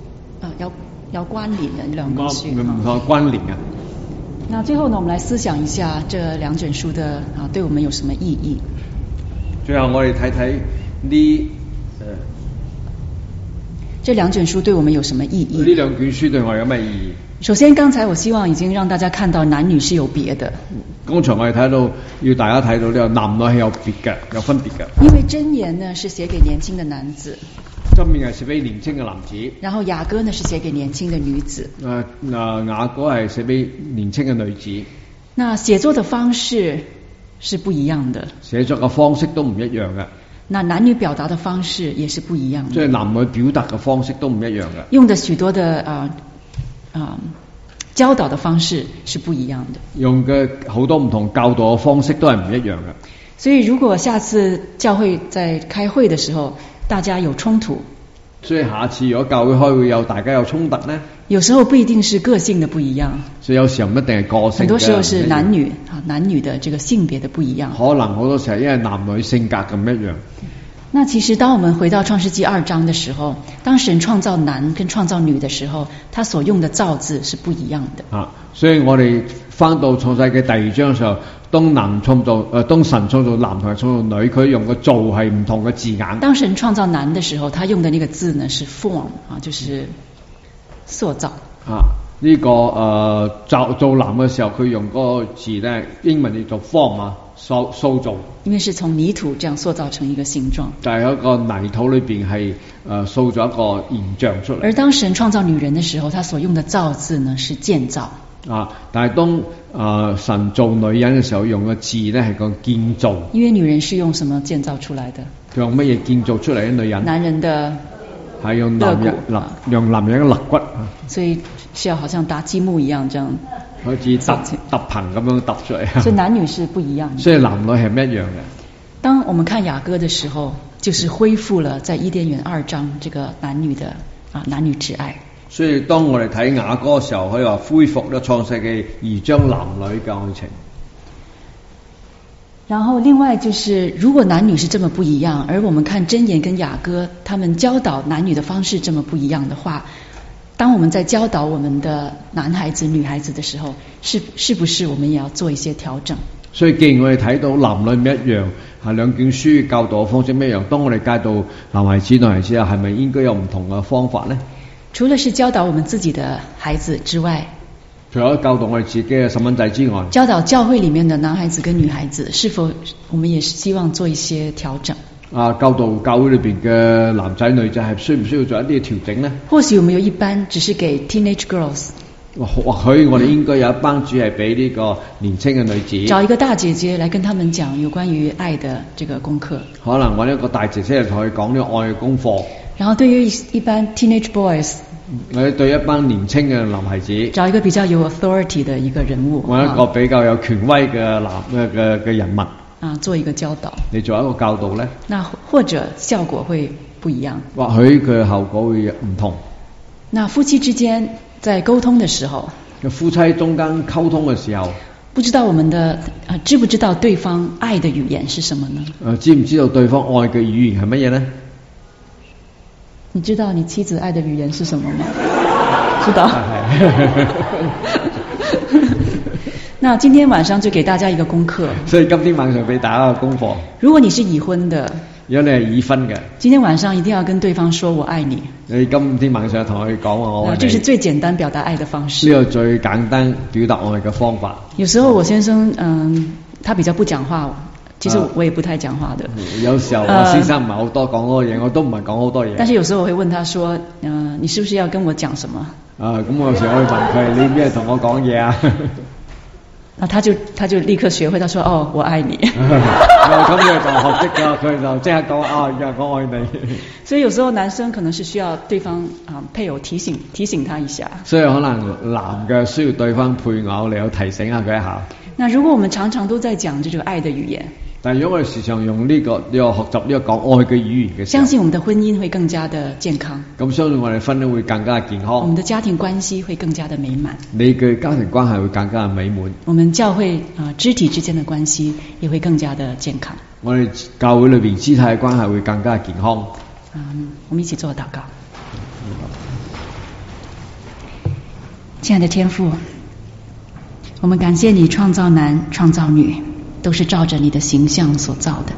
A: 呃有有關聯嘅兩本書，
B: 唔同關聯嘅。
A: 那最後呢，我們來思想一下這兩卷書的啊，對我們有什麼意義？
B: 最後我哋睇睇呢誒，
A: 這兩卷書對我們有什麼意義？
B: 呢兩卷書對我哋有咩意義？
A: 首先，剛才我希望已經讓大家看到男女是有別的。
B: 剛才我哋睇到，要大家睇到呢個男女係有別嘅，有分別嘅。
A: 因為箴言呢是寫給年輕的男子，
B: 箴言係寫俾年輕嘅男子。
A: 然後雅歌呢是寫給年輕的女子。
B: 誒誒，雅歌係寫俾年輕嘅女子。
A: 那寫作的方式是不一樣的。
B: 寫作嘅方式都唔一樣嘅。
A: 那男女表達的方式也是不一樣的。
B: 即係男女表達嘅方式都唔一樣嘅。
A: 用的許多的啊啊。呃教導的方式是不一樣的，
B: 用嘅好多唔同教導嘅方式都係唔一樣嘅。
A: 所以如果下次教會在開會的時候，大家有衝突，
B: 所以下次如果教會開會有大家有衝突呢，
A: 有時候不一定是個性的不一樣，
B: 所以有時候唔一定係個性嘅，
A: 很多時候是男女啊男女的這個性別的不一樣，
B: 可能好多時候因為男女性格咁一樣。
A: 那其實當我們回到創世紀二章的時候，當神創造男跟創造女的時候，他所用的造字是不一樣的。
B: 啊，所以我哋翻到創世紀第二章嘅時候，當男創造誒、呃，當神創造男同埋創造女，佢用嘅造係唔同嘅字眼。
A: 當神創造男的時候，他用的那個字呢是 form 啊，就是塑造。啊，
B: 呢、這個誒造造男嘅時候，佢用嗰個字咧，英文叫做 form 啊。塑塑造，
A: 因為是從泥土這樣塑造成一個形狀，
B: 但係喺個泥土裏邊係誒塑造一個形象出嚟。
A: 而當神創造女人的時候，他所用的造字呢是建造
B: 啊，但係當誒、呃、神造女人嘅時候，用嘅字呢係個建造。
A: 因為女人是用什麼建造出來的？
B: 佢用乜嘢建造出嚟嘅女人？
A: 男人的
B: 係用男人肋，用男人嘅肋骨，
A: 所以是要好像搭積木一樣這樣。
B: 好似揼揼棚咁樣揼出嚟，
A: 所以男女是不一樣的。
B: 所以男女係唔一樣嘅。
A: 當我們看雅歌的時候，就是恢復了在伊甸園二章這個男女的啊男女之愛。
B: 所以當我哋睇雅歌嘅時候，可以話恢復咗創世記二章男女嘅愛情。
A: 然後另外就是，如果男女是這麼不一樣，而我們看箴言跟雅歌，他們教導男女的方式這麼不一樣的話，當我們在教導我們的男孩子、女孩子的時候，是是不是我們也要做一些調整？
B: 所以既然我哋睇到男女唔一樣，係兩卷書教導嘅方式唔一樣，當我哋教導男孩子、女孩子啊，係咪應該有唔同嘅方法呢？
A: 除了是教導我們自己的孩子之外，
B: 除咗教導我哋自己嘅細蚊仔之外，
A: 教導教會裡面的男孩子跟女孩子，是否我們也是希望做一些調整？
B: 啊，教導教會裏邊嘅男仔女仔係需唔需要做一啲調整呢？
A: 或許我們有一班只是給 teenage girls，
B: 或許我哋應該有一班只係俾呢個年輕嘅女子，
A: 找一個大姐姐來跟他們講有關於愛的這個功課。
B: 可能揾一個大姐姐嚟同佢講呢個愛嘅功課。
A: 然後對於一班 teenage boys，
B: 我哋對一班年輕嘅男孩子，
A: 找一個比較有 authority 的一個人物，
B: 揾一個比較有權威嘅男嘅嘅嘅人物。
A: 啊，做一個教導，
B: 你做一個教導呢？
A: 那或者效果會不一樣，
B: 或許佢嘅效果會唔同。
A: 那夫妻之間在溝通的時候，
B: 夫妻中間溝通嘅時候，
A: 不知道我們的啊知不知道對方愛的語言是什麼呢？
B: 誒、呃，知唔知道對方愛嘅語言係乜嘢呢？
A: 你知道你妻子愛的語言是什麼嗎？知道。那今天晚上就給大家一個功課。
B: 所以今天晚上俾大家一個功課。
A: 如果你是已婚的，
B: 如果你係已婚嘅，
A: 今天晚上一定要跟對方說我愛你。
B: 你今天晚上同佢講話我愛你。
A: 這是最簡單表達愛的方式。
B: 呢個最簡單表達愛嘅方法。
A: 有時候我先生嗯，他比較不講話，其實我也不太講話的。
B: 呃、有時候我先生唔係好多講好多嘢，我都唔係講好多嘢。
A: 但是有時候我會問他說，嗯、呃，你是不是要跟我講什麼？
B: 啊，咁我有時候我會問佢，你咩同我講嘢啊？
A: 啊，他就他就立刻學會，他說：哦，我愛你。
B: 咁佢就學識咗，佢就即刻講啊，我愛你。
A: 所以有時候男生可能是需要對方啊配偶提醒提醒他一下。所
B: 以可能男嘅需要對方配偶嚟提醒下佢一下。
A: 那如果我們常常都在講這種愛的語言，
B: 但如果我哋時常用呢、這個呢、這個學習呢個講愛嘅語言嘅時候，
A: 相信我們的婚姻會更加的健康。
B: 咁相信我哋婚姻會更加健康。
A: 我們的家庭關係會更加的美滿。
B: 你嘅家庭關係會更加美滿。
A: 我們教會啊、呃、肢體之間的關係也會更加的健康。
B: 我哋教會裏邊肢體嘅關係會更加健康。
A: 嗯，我們一起做禱告。 亲爱的天父，我们感谢你创造男创造女都是照着你的形象所造的。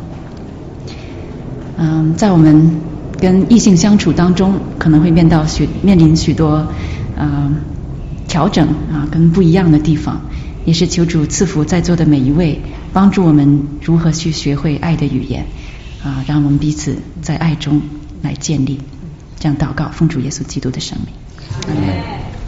A: 嗯，在我们跟异性相处当中，可能会面到许面临许多呃调整啊，跟不一样的地方，也是求主赐福在座的每一位，帮助我们如何去学会爱的语言啊，让我们彼此在爱中来建立。这样祷告，奉主耶稣基督的圣名，阿们。